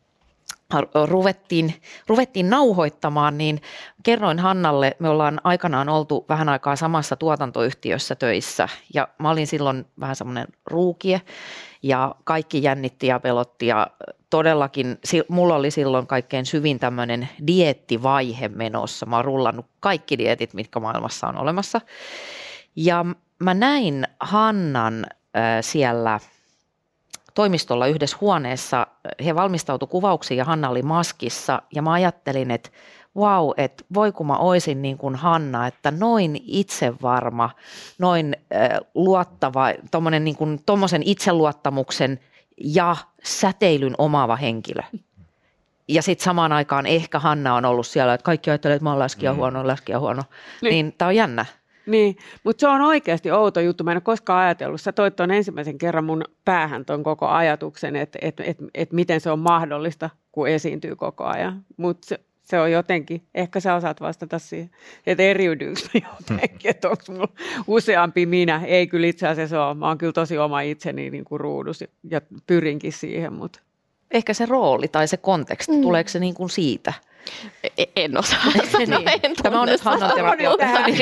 ruvettiin, ruvettiin nauhoittamaan, niin kerroin Hannalle, me ollaan aikanaan oltu vähän aikaa samassa tuotantoyhtiössä töissä ja mä olin silloin vähän semmoinen ruukie ja kaikki jännitti ja pelotti ja todellakin mulla oli silloin kaikkein syvin tämmöinen dieettivaihe menossa. Mä oon rullannut kaikki dieetit, mitkä maailmassa on olemassa ja mä näin Hannan siellä toimistolla yhdessä huoneessa. He valmistautu kuvauksiin ja Hanna oli maskissa ja mä ajattelin, että vau, wow, että voi kun mä oisin niin kuin Hanna, että noin itsevarma, noin äh, luottava, tommonen niin kuin tommosen itseluottamuksen ja säteilyn omaava henkilö. Ja sitten samaan aikaan ehkä Hanna on ollut siellä, että kaikki ajattelee, että mä oon läskiä huono, läskiä huono. Niin, niin tää on jännä. Niin, mutta se on oikeasti outo juttu. Mä en ole koskaan ajatellut. Sä toit tuon ensimmäisen kerran mun päähän ton koko ajatuksen, että et, et, et miten se on mahdollista, kun esiintyy koko ajan. Mutta se, se on jotenkin, ehkä sä osaat vastata siihen, että eriydyykö mä jotenkin, että onko mulla useampi minä. Ei kyllä itse asiassa ole. Mä oon kyllä tosi oma itseni niin kuin ruudussa ja pyrinkin siihen. Mutta. Ehkä se rooli tai se konteksti, mm. tuleeko se niin kuin siitä? En osaa sanoa, niin. en Tämä on nyt Hannan terapia.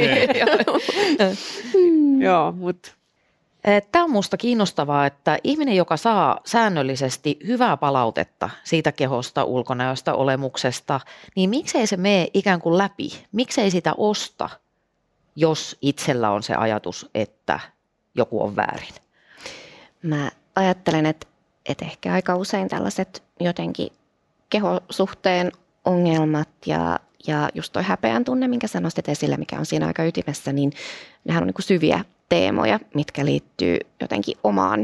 Joo, mutta. Tämä on minusta kiinnostavaa, että ihminen, joka saa säännöllisesti hyvää palautetta siitä kehosta, ulkonäöstä, olemuksesta, niin miksei se mene ikään kuin läpi? Miksei sitä osta, jos itsellä on se ajatus, että joku on väärin? Mä ajattelen, että, että ehkä aika usein tällaiset jotenkin kehosuhteen ongelmat ja, ja just toi häpeän tunne, minkä sä nostit esille, mikä on siinä aika ytimessä, niin nehän on niin kuin syviä teemoja, mitkä liittyy jotenkin omaan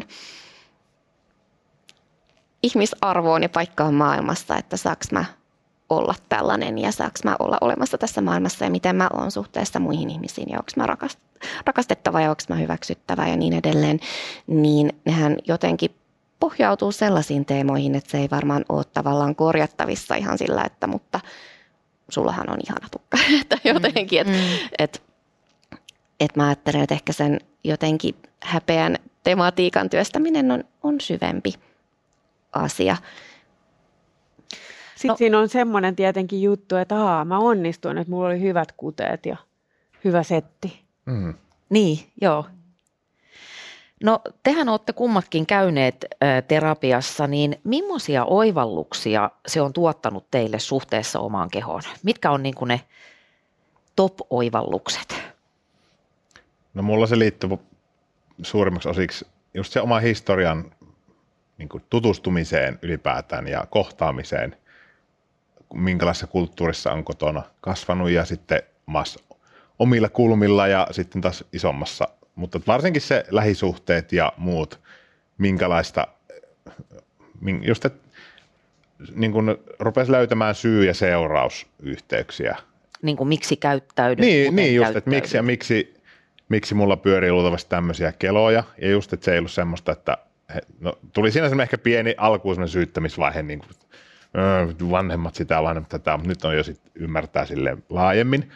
ihmisarvoon ja paikkaan maailmassa, että saaks mä olla tällainen ja saaks mä olla olemassa tässä maailmassa ja miten mä oon suhteessa muihin ihmisiin ja onko mä rakastettava ja onko mä hyväksyttävä ja niin edelleen, niin nehän jotenkin pohjautuu sellaisiin teemoihin, että se ei varmaan ole tavallaan korjattavissa ihan sillä, että mutta sullahan on ihana tukka, että jotenkin, että mm. et, et mä ajattelen, että ehkä sen jotenkin häpeän tematiikan työstäminen on, on syvempi asia. Sitten no. Siinä on semmoinen tietenkin juttu, että aa, mä onnistuin, että mulla oli hyvät kuteet ja hyvä setti. Mm. Niin, joo. No tehän olette kummatkin käyneet ä, terapiassa, niin millaisia oivalluksia se on tuottanut teille suhteessa omaan kehoon? Mitkä on niin kuin ne top-oivallukset? No mulla se liittyy suurimmaksi osiksi just se oma historian niin kuin tutustumiseen ylipäätään ja kohtaamiseen minkälaisessa kulttuurissa on kotona kasvanut ja sitten omassa, omilla kulmilla ja sitten taas isommassa. Mutta varsinkin se lähisuhteet ja muut, minkälaista, just että niin kun rupesi löytämään syy- ja seurausyhteyksiä. Niin kuin miksi käyttäydy. Niin, niin just, että miksi ja miksi, miksi mulla pyörii luultavasti tämmöisiä keloja. Ja just, että se ei ollut semmoista, että he, no, tuli siinä semmoinen ehkä pieni alkuun semmoinen syyttämisvaihe, niin kuin, öö, vanhemmat sitä, vanhemmat tätä, mutta nyt on jo sitten ymmärtää silleen laajemmin.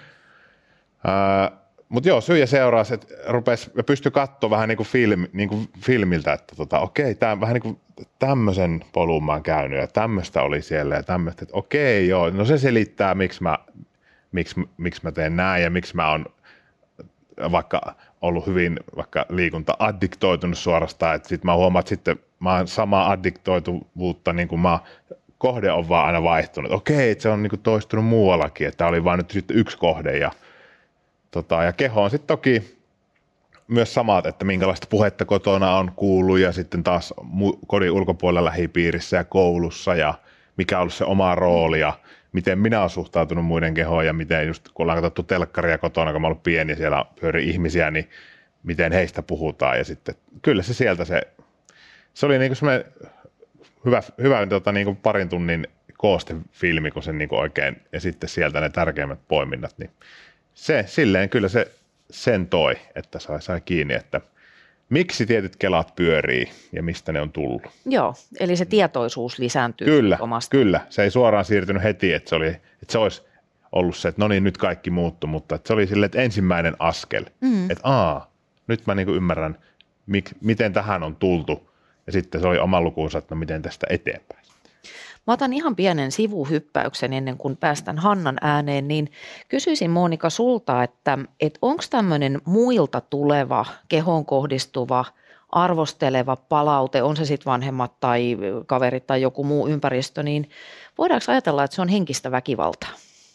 Öö, mutta joo, syy ja seuraus, että rupesi, ja pystyi katsoa vähän niin kuin, film, niin kuin filmiltä, että tota, okei, tämä vähän niin kuin tämmöisen polun mä oon käynyt ja tämmöistä oli siellä ja tämmöistä, että okei, joo, no se selittää, miksi mä, miksi, miksi mä teen näin ja miksi mä oon vaikka ollut hyvin vaikka liikunta-addiktoitunut suorastaan, että sitten mä huomaan, että sitten mä oon samaa addiktoituvuutta, niin kuin mä kohde on vaan aina vaihtunut. Okei, että se on niin kuin toistunut muuallakin, että tämä oli vaan nyt sitten yksi kohde ja Tota, ja keho on sitten toki myös samat, että minkälaista puhetta kotona on kuullut ja sitten taas mu- kodin ulkopuolella lähipiirissä ja koulussa ja mikä on ollut se oma rooli ja miten minä olen suhtautunut muiden kehoon ja miten just kun ollaan katsottu telkkaria kotona, kun mä ollut pieni ja siellä pyörii ihmisiä, niin miten heistä puhutaan ja sitten kyllä se sieltä se, se oli niin kuin semmoinen hyvä, hyvä tota, niin kuin parin tunnin koostefilmi, kun sen niin kuin oikein ja sitten sieltä ne tärkeimmät poiminnat, niin Se, silleen kyllä se sen toi, että sai, sai kiinni, että miksi tietyt kelat pyörii ja mistä ne on tullut. Joo, eli se tietoisuus lisääntyy kyllä, omasta. Kyllä, se ei suoraan siirtynyt heti, että se, oli, että se olisi ollut se, että no niin, nyt kaikki muuttui, mutta että se oli silleen, että ensimmäinen askel, mm. että aa, nyt mä niinku ymmärrän, mik, miten tähän on tultu ja sitten se oli oma lukuunsa, että no miten tästä eteenpäin. Mä otan ihan pienen sivuhyppäyksen ennen kuin päästän Hannan ääneen, niin kysyisin Monika sulta, että, että onko tämmöinen muilta tuleva, kehoon kohdistuva, arvosteleva palaute, on se sitten vanhemmat tai kaverit tai joku muu ympäristö, niin voidaanko ajatella, että se on henkistä väkivaltaa?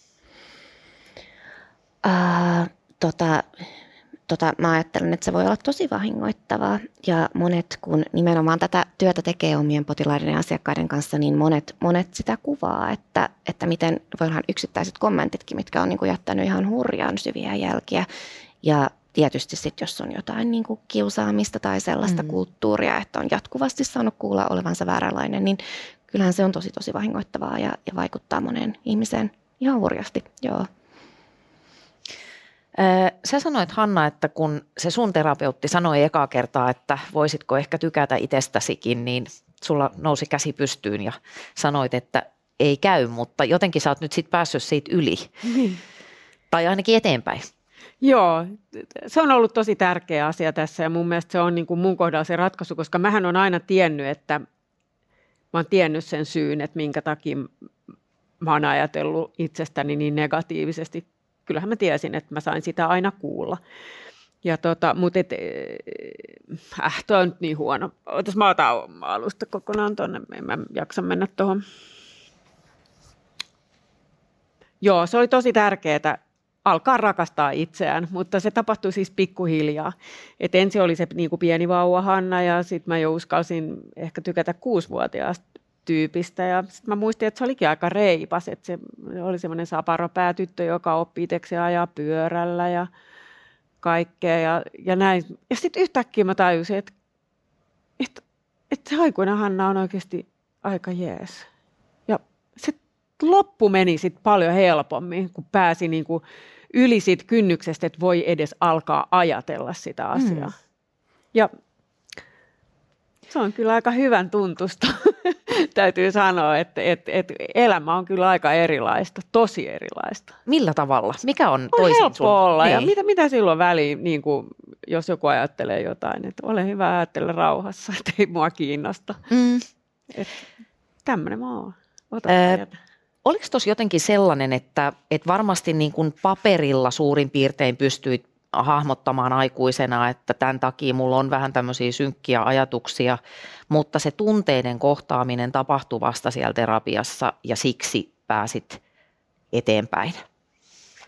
Uh, tota... Tota, mä ajattelen, että se voi olla tosi vahingoittavaa ja monet, kun nimenomaan tätä työtä tekee omien potilaiden ja asiakkaiden kanssa, niin monet, monet sitä kuvaa, että, että miten voi olla yksittäiset kommentitkin, mitkä on niin kuin jättänyt ihan hurjaan syviä jälkiä. Ja tietysti sitten, jos on jotain niin kuin kiusaamista tai sellaista mm. kulttuuria, että on jatkuvasti saanut kuulla olevansa vääränlainen, niin kyllähän se on tosi tosi vahingoittavaa ja, ja vaikuttaa moneen ihmiseen ihan hurjasti, joo. Sä sanoit, Hanna, että kun se sun terapeutti sanoi ekaa kertaa, että voisitko ehkä tykätä itsestäsikin, niin sulla nousi käsi pystyyn ja sanoit, että ei käy, mutta jotenkin sä oot nyt sit päässyt siitä yli. Mm. Tai ainakin eteenpäin. Joo, se on ollut tosi tärkeä asia tässä ja mun mielestä se on niin kuin mun kohdalla se ratkaisu, koska mähän on aina tiennyt, että mä oon tiennyt sen syyn, että minkä takia mä oon ajatellut itsestäni niin negatiivisesti. Kyllähän mä tiesin, että mä sain sitä aina kuulla. Ja tota, mutta et, äh, toi on nyt niin huono. Ootas, mä otan alusta kokonaan tonne, en mä jaksa mennä tuohon. Joo, se oli tosi tärkeää alkaa rakastaa itseään, mutta se tapahtui siis pikkuhiljaa. Et ensin oli se niin kuin pieni vauva Hanna ja sitten mä jo uskalsin ehkä tykätä kuusivuotiaasta tyypistä ja sitten mä muistin, että se olikin aika reipas, että se oli semmoinen saparopäätyttö, joka oppi itsekseen ajaa pyörällä ja kaikkea ja, ja näin. Ja sitten yhtäkkiä mä tajusin, että, että, että se aikuinen Hanna on oikeasti aika jees. Ja se loppu meni sitten paljon helpommin, kun pääsi niin kuin yli siitä kynnyksestä, että voi edes alkaa ajatella sitä asiaa. Mm. Ja se on kyllä aika hyvän tuntusta, täytyy sanoa, että, että, että elämä on kyllä aika erilaista, tosi erilaista. Millä tavalla? Mikä on, on toisin helppo sun? olla Niin. Ja mitä, mitä silloin väliin, niin kuin, jos joku ajattelee jotain, että ole hyvä ajatella rauhassa, että ei mua kiinnosta. Mm. Tämmöinen mä oon. Ota äh, oliko tuossa jotenkin sellainen, että, että varmasti niin kuin paperilla suurin piirtein pystyit hahmottamaan aikuisena, että tämän takia mulla on vähän tämmöisiä synkkiä ajatuksia, mutta se tunteiden kohtaaminen tapahtui vasta siellä terapiassa ja siksi pääsit eteenpäin?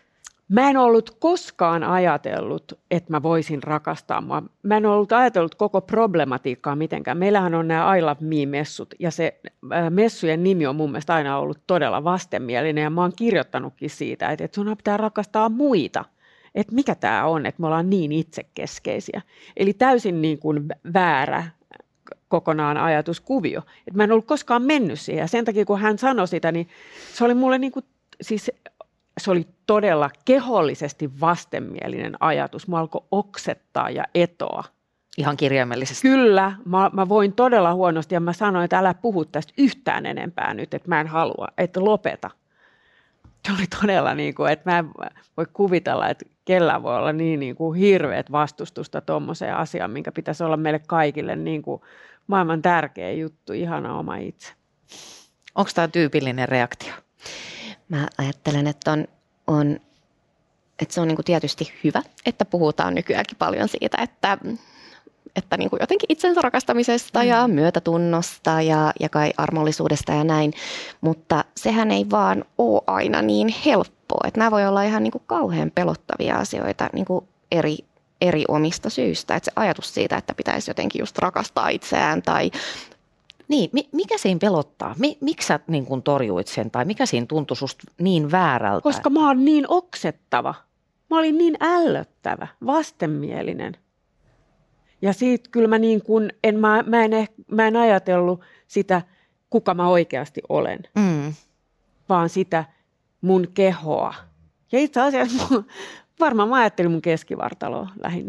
Mä en ollut koskaan ajatellut, että mä voisin rakastaa mua. Mä en ollut ajatellut koko problematiikkaa mitenkään. Meillähän on nämä I Love Me-messut ja se messujen nimi on mun mielestä aina ollut todella vastenmielinen ja mä oon kirjoittanutkin siitä, että sun pitää rakastaa muita. Että mikä tämä on, että me ollaan niin itsekeskeisiä. Eli täysin niin kuin väärä kokonaan ajatuskuvio. Että mä en ollut koskaan mennyt siihen ja sen takia kun hän sanoi sitä, niin se oli mulle niin kuin, siis se oli todella kehollisesti vastenmielinen ajatus. Mä alkoi oksettaa ja etoa. Ihan kirjaimellisesti. Kyllä, mä, mä voin todella huonosti ja mä sanoin, että älä puhu tästä yhtään enempää nyt, että mä en halua, että lopeta. Se oli todella niin kuin, että mä en voi kuvitella, että kellään voi olla niin, niin kuin hirveät vastustusta tuommoiseen asiaan, minkä pitäisi olla meille kaikille niin kuin maailman tärkeä juttu, ihana oma itse. Onko tämä tyypillinen reaktio? Mä ajattelen, että, on, on, että se on niin kuin tietysti hyvä, että puhutaan nykyäänkin paljon siitä, että, että niin kuin jotenkin itsensä rakastamisesta mm. ja myötätunnosta ja, ja kai armollisuudesta ja näin, mutta sehän ei vaan ole aina niin helppoa. Että nämä voi olla ihan niin kuin kauhean pelottavia asioita niin kuin eri, eri omista syistä. Että se ajatus siitä, että pitäisi jotenkin just rakastaa itseään tai niin, mikä siinä pelottaa? Miksi sä niin kun torjuit sen tai mikä siinä tuntui susta niin väärältä? Koska mä oon niin oksettava. Mä olin niin ällöttävä, vastenmielinen. Ja siitä kyllä mä, niin kun, en, mä, mä, en, eh, mä en ajatellut sitä, kuka mä oikeasti olen, mm. vaan sitä mun kehoa. Ja itse asiassa mun, varmaan mä ajattelin mun keskivartaloa lähinnä.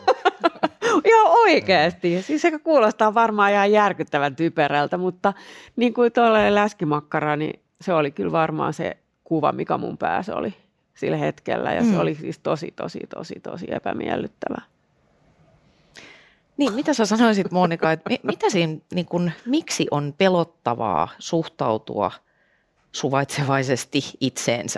Ihan oikeasti. Siis se kuulostaa varmaan ihan järkyttävän typerältä, mutta niin kuin tuollainen läskimakkara, niin se oli kyllä varmaan se kuva, mikä mun päässä oli sillä hetkellä. Ja mm. se oli siis tosi, tosi, tosi, tosi epämiellyttävä. Niin, mitä sä sanoisit, Monika, että mitä siinä, niin kun, miksi on pelottavaa suhtautua suvaitsevaisesti itseensä?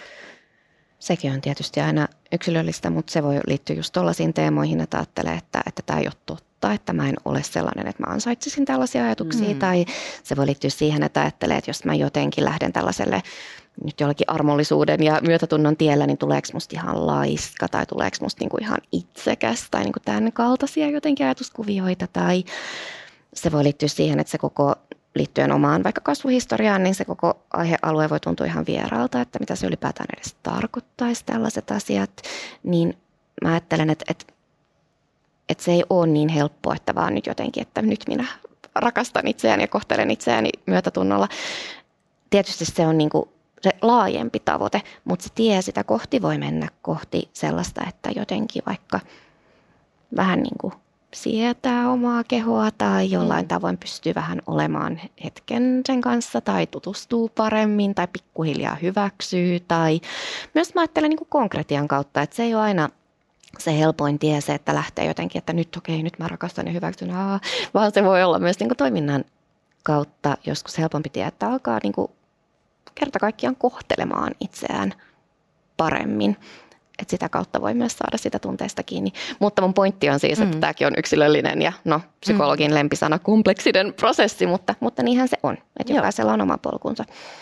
Sekin on tietysti aina yksilöllistä, mutta se voi liittyä just tuollaisiin teemoihin, että ajattelee, että, että tämä ei ole totta, että mä en ole sellainen, että mä ansaitsisin tällaisia ajatuksia. Mm. Tai se voi liittyä siihen, että ajattelee, että jos mä jotenkin lähden tällaiselle nyt jollakin armollisuuden ja myötätunnon tiellä, niin tuleeko musta ihan laiska tai tuleeko musta niinku ihan itsekäs tai niinku tämän kaltaisia jotenkin ajatuskuvioita. Tai se voi liittyä siihen, että se koko liittyen omaan vaikka kasvuhistoriaan, niin se koko aihealue voi tuntua ihan vieraalta, että mitä se ylipäätään edes tarkoittaisi tällaiset asiat. Niin mä ajattelen, että, että, että se ei ole niin helppoa, että vaan nyt jotenkin, että nyt minä rakastan itseäni ja kohtelen itseäni myötätunnolla. Tietysti se on niin kuin se laajempi tavoite, mutta se tie sitä kohti voi mennä kohti sellaista, että jotenkin vaikka vähän niin kuin sietää omaa kehoa tai jollain mm. tavoin pystyy vähän olemaan hetken sen kanssa tai tutustuu paremmin tai pikkuhiljaa hyväksyy. Tai myös mä ajattelen niin kuin konkretian kautta, että se ei ole aina se helpoin tie se, että lähtee jotenkin, että nyt okei, nyt mä rakastan ja hyväksyn, aa, vaan se voi olla myös niin kuin toiminnan kautta joskus helpompi tie, että alkaa niin kuin kerta kaikkiaan kohtelemaan itseään paremmin. Että sitä kautta voi myös saada sitä tunteesta kiinni. Mutta mun pointti on siis, että mm. tämäkin on yksilöllinen ja no, psykologin mm. lempisana kompleksinen prosessi, mutta, mutta niinhän se on. Että jokaisella on oma polkunsa.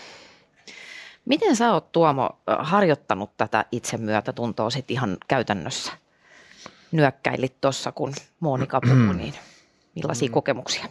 Miten sä oot, Tuomo, harjoittanut tätä itsemyötätuntoa sit ihan käytännössä? Nyökkäilit tuossa, kun Monika puhui, niin millaisia kokemuksia?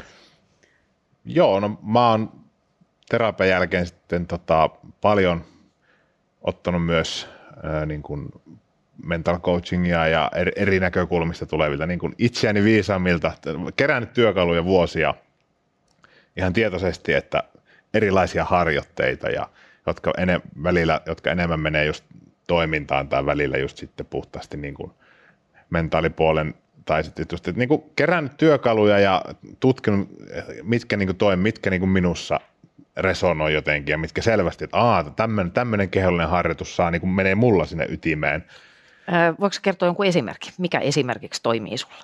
Joo, no mä oon terapian jälkeen sitten tota, paljon ottanut myös ää, niin kuin mental coachingia ja eri, eri näkökulmista tulevilta niin kuin itseäni viisaammilta, kerännyt työkaluja vuosia ihan tietoisesti, että erilaisia harjoitteita, ja, jotka, ene, välillä, jotka enemmän menee just toimintaan tai välillä just sitten puhtaasti niin kuin mentaalipuolen, tai sitten just, että niin kuin kerännyt työkaluja ja tutkinut, mitkä niin kuin toimii, mitkä niin kuin minussa resonoi jotenkin ja mitkä selvästi, että aah, tämmöinen, tämmöinen kehollinen harjoitus saa, niin kuin menee mulla sinne ytimeen. Öö, voiko kertoa jonkun esimerkki? Mikä esimerkiksi toimii sulla?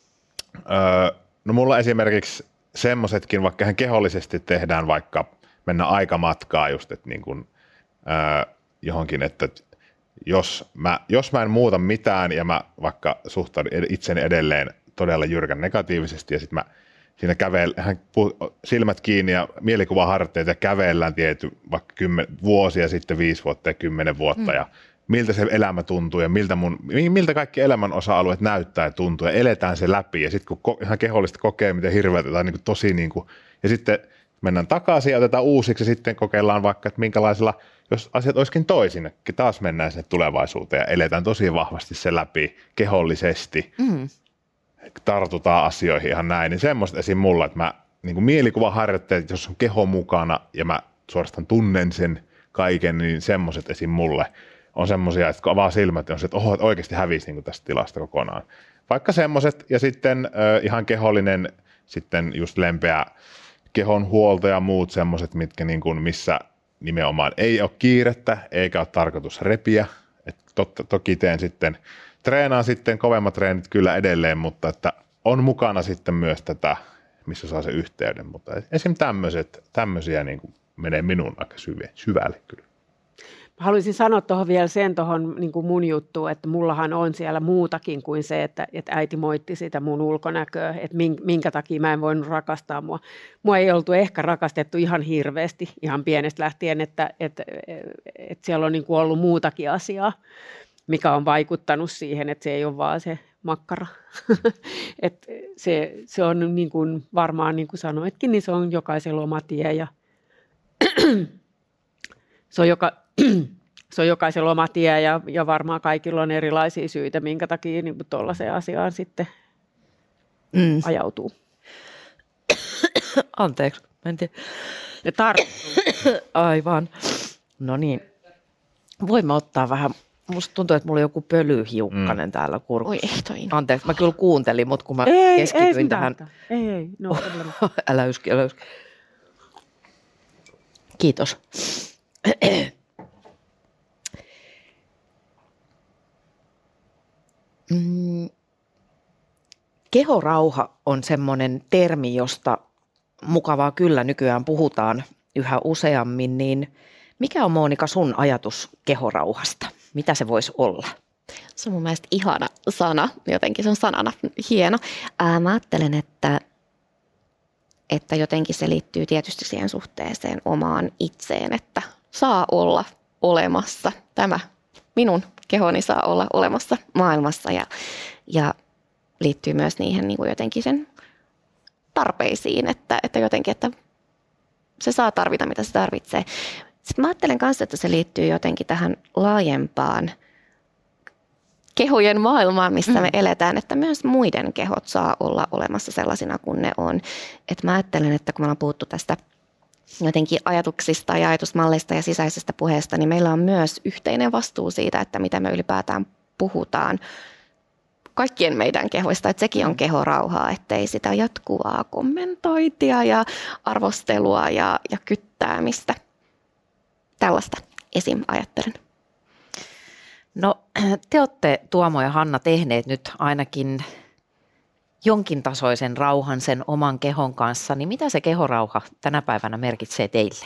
Öö, no mulla esimerkiksi semmoisetkin, vaikka ihan kehollisesti tehdään vaikka mennä aikamatkaa just, että niin kuin, öö, johonkin, että jos mä, jos mä en muuta mitään ja mä vaikka suhtaudun itseni edelleen todella jyrkän negatiivisesti ja sitten mä siinä kävellään, silmät kiinni ja mielikuvaharteita ja kävellään tietty vaikka kymmen, vuosia sitten, viisi vuotta ja kymmenen vuotta mm. ja miltä se elämä tuntuu ja miltä, mun, miltä kaikki elämän osa-alueet näyttää ja tuntuu ja eletään se läpi. Ja sitten kun ihan kehollisesti kokee, miten hirveätä tai niin kuin tosi niin kuin, ja sitten mennään takaisin ja otetaan uusiksi ja sitten kokeillaan vaikka, että minkälaisella, jos asiat olisikin toisin, taas mennään sinne tulevaisuuteen ja eletään tosi vahvasti se läpi kehollisesti. Mm. Tartutaan asioihin ihan näin, niin semmoista esim. Mulla, että mä niin kuin mielikuvaharjoitteet, jos on keho mukana ja mä suorastaan tunnen sen kaiken, niin semmoiset esim. Mulle on semmoisia, että kun avaa silmät, niin on se, että oho, että oikeasti hävisi niin kuin tästä tilasta kokonaan. Vaikka semmoiset ja sitten äh, ihan kehollinen, sitten just lempeä kehon huolto ja muut semmoiset, mitkä niin kuin, missä nimenomaan ei ole kiirettä eikä ole tarkoitus repiä. Et totta, toki teen sitten, treenaan sitten kovemmat treenit kyllä edelleen, mutta että on mukana sitten myös tätä, missä saa se yhteyden. Mutta esim. tämmöiset, tämmöisiä niin kuin menee minun aika syvälle kyllä. Haluaisin sanoa tuohon vielä sen tuohon niin kuin mun juttuun, että mullahan on siellä muutakin kuin se, että, että äiti moitti sitä mun ulkonäköä, että minkä takia mä en voinut rakastaa mua. Mua ei oltu ehkä rakastettu ihan hirveästi, ihan pienestä lähtien, että, että, että siellä on niin kuin ollut muutakin asiaa, mikä on vaikuttanut siihen, että se ei ole vaan se makkara. että se, se on niin kuin varmaan, niin kuin sanoitkin, niin se on jokaisella oma tie ja se on joka... Se on jokaisella oma tie ja, ja varmaan kaikilla on erilaisia syitä, minkä takia niin tuollaiseen asiaan sitten mm. ajautuu. Anteeksi, mä en tiedä. Ne tarttuu. Aivan. No niin. Voimme ottaa vähän, musta tuntuu, että mulla on joku pölyhiukkanen mm. täällä kurkussa. Oi, ei toi. Anteeksi, mä kyllä kuuntelin, mutta kun mä ei, keskityin ei, tähän. Ei, ei, no älä yski, älä yski. Kiitos. Mm, kehorauha on semmoinen termi, josta mukavaa kyllä nykyään puhutaan yhä useammin, niin mikä on Monika sun ajatus kehorauhasta? Mitä se voisi olla? Se on mun mielestä ihana sana, jotenkin se on sanana hieno. Ää, mä ajattelen, että, että jotenkin se liittyy tietysti siihen suhteeseen omaan itseen, että saa olla olemassa tämä minun kehoni saa olla olemassa maailmassa ja, ja liittyy myös niihin niin kuin jotenkin sen tarpeisiin, että, että jotenkin, että se saa tarvita, mitä se tarvitsee. Sitten mä ajattelen kanssa, että se liittyy jotenkin tähän laajempaan kehojen maailmaan, missä me eletään, että myös muiden kehot saa olla olemassa sellaisina kuin ne on. Että mä ajattelen, että kun me ollaan puhuttu tästä jotenkin ajatuksista ja ajatusmalleista ja sisäisestä puheesta, niin meillä on myös yhteinen vastuu siitä, että mitä me ylipäätään puhutaan kaikkien meidän kehoista, että sekin on kehorauhaa, ettei sitä jatkuvaa kommentointia ja arvostelua ja, ja kyttäämistä. Tällaista esim. Ajattelen. No te olette, Tuomo ja Hanna, tehneet nyt ainakin jonkin tasoisen rauhan sen oman kehon kanssa, niin mitä se kehorauha tänä päivänä merkitsee teille?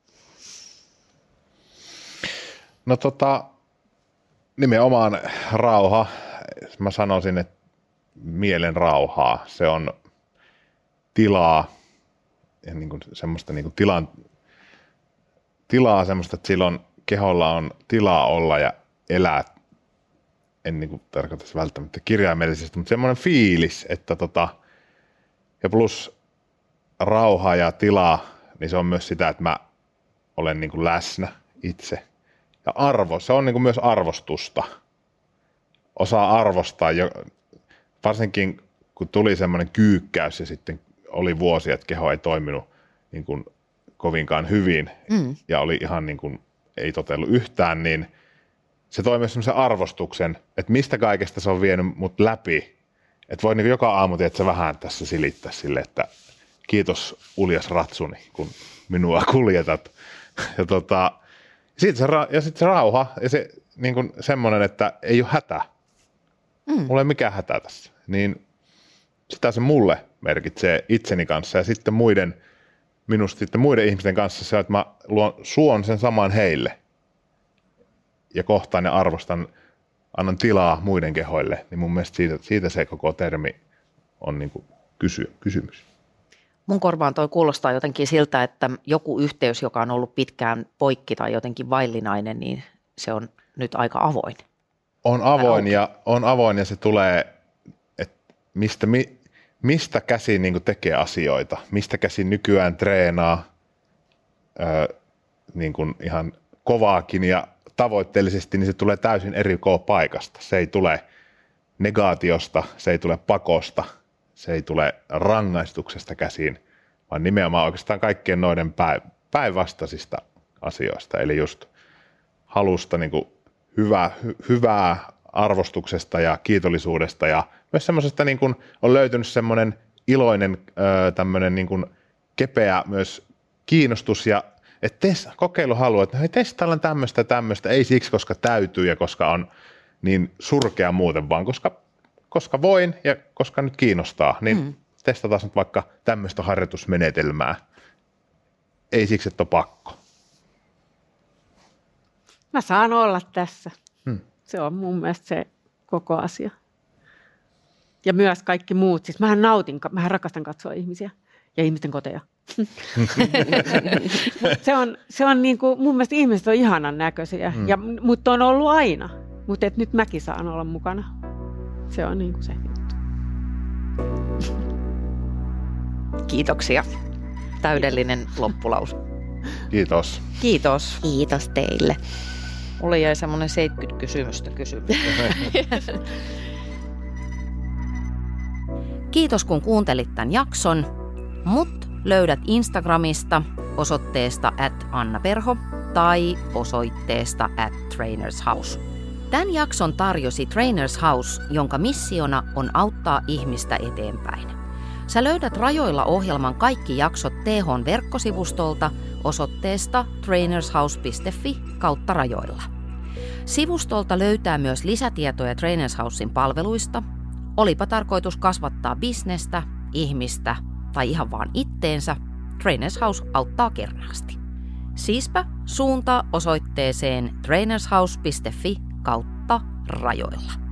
No tota, nimenomaan rauha, mä sanoisin, että mielen rauhaa, se on tilaa, ja niin kuin semmoista niin kuin tilan, tilaa semmoista, että silloin keholla on tilaa olla ja elää. En niin kuin tarkoita välttämättä kirjaimellisesti, mutta semmoinen fiilis, että tota, ja plus rauha ja tila, niin se on myös sitä, että mä olen niin kuin läsnä itse. Ja arvo, se on niin kuin myös arvostusta. Osaa arvostaa, jo, varsinkin kun tuli semmoinen kyykkäys ja sitten oli vuosia, että keho ei toiminut niin kuin kovinkaan hyvin mm. ja oli ihan niin kuin ei totellut yhtään, niin se toi myös semmoisen arvostuksen, että mistä kaikesta se on vienyt mut läpi. Että voi niin joka aamu, että sä vähän tässä silittää sille, että kiitos uljas ratsuni, kun minua kuljetat. Ja, tota, sit se, ja sitten se rauha ja se niin kuin semmoinen, että ei ole hätä. Mm. Mulla ei mikään hätä tässä. Niin sitä se mulle merkitsee itseni kanssa ja sitten muiden, minusta sitten muiden ihmisten kanssa se, että mä luon, suon sen saman heille. Ja kohtaan ja arvostan, annan tilaa muiden kehoille, niin mun mielestä siitä, siitä se koko termi on niin kuin kysy, kysymys. Mun korvaan toi kuulostaa jotenkin siltä, että joku yhteys, joka on ollut pitkään poikki tai jotenkin vaillinainen, niin se on nyt aika avoin. On avoin ja, on avoin ja se tulee, että mistä, mi, mistä käsin niin kuin tekee asioita, mistä käsin nykyään treenaa ö, niin kuin ihan kovaakin ja tavoitteellisesti, niin se tulee täysin eri paikasta. Se ei tule negaatiosta, se ei tule pakosta, se ei tule rangaistuksesta käsin, vaan nimenomaan oikeastaan kaikkien noiden päinvastaisista asioista. Eli just halusta niin kuin hyvää, hy, hyvää arvostuksesta ja kiitollisuudesta ja myös semmoisesta niin kuin on löytynyt semmoinen iloinen tämmöinen niin kuin kepeä myös kiinnostus ja että tes, kokeilu haluaa, että hei, testaillaan tämmöistä tämmöistä, ei siksi, koska täytyy ja koska on niin surkea muuten, vaan koska, koska voin ja koska nyt kiinnostaa, niin mm. testataan nyt vaikka tämmöistä harjoitusmenetelmää. Ei siksi, että on pakko. Mä saan olla tässä. Hmm. Se on mun mielestä se koko asia. Ja myös kaikki muut. Siis mähän nautin, mähän rakastan katsoa ihmisiä ja ihmisten koteja. se on, se on niin kuin, mun mielestä ihmiset on ihanan näköisiä, hmm. ja, mutta on ollut aina. Mutta nyt mäkin saan olla mukana. Se on niin kuin se juttu. Kiitoksia. Täydellinen loppulaus. Kiitos. Kiitos. Kiitos teille. Mulle jäi semmoinen seitsemänkymmentä kysymystä kysymys. Kiitos kun kuuntelit tämän jakson. Mut löydät Instagramista osoitteesta at Anna Perho tai osoitteesta at Trainers House. Tämän jakson tarjosi Trainers House, jonka missiona on auttaa ihmistä eteenpäin. Sä löydät Rajoilla ohjelman kaikki jaksot T H:n verkkosivustolta osoitteesta trainershouse piste fi kautta rajoilla. Sivustolta löytää myös lisätietoja Trainers Housen palveluista, olipa tarkoitus kasvattaa bisnestä, ihmistä tai ihan vaan itteensä, Trainers House auttaa kernaasti. Siispä suuntaa osoitteeseen trainershouse piste fi kautta rajoilla.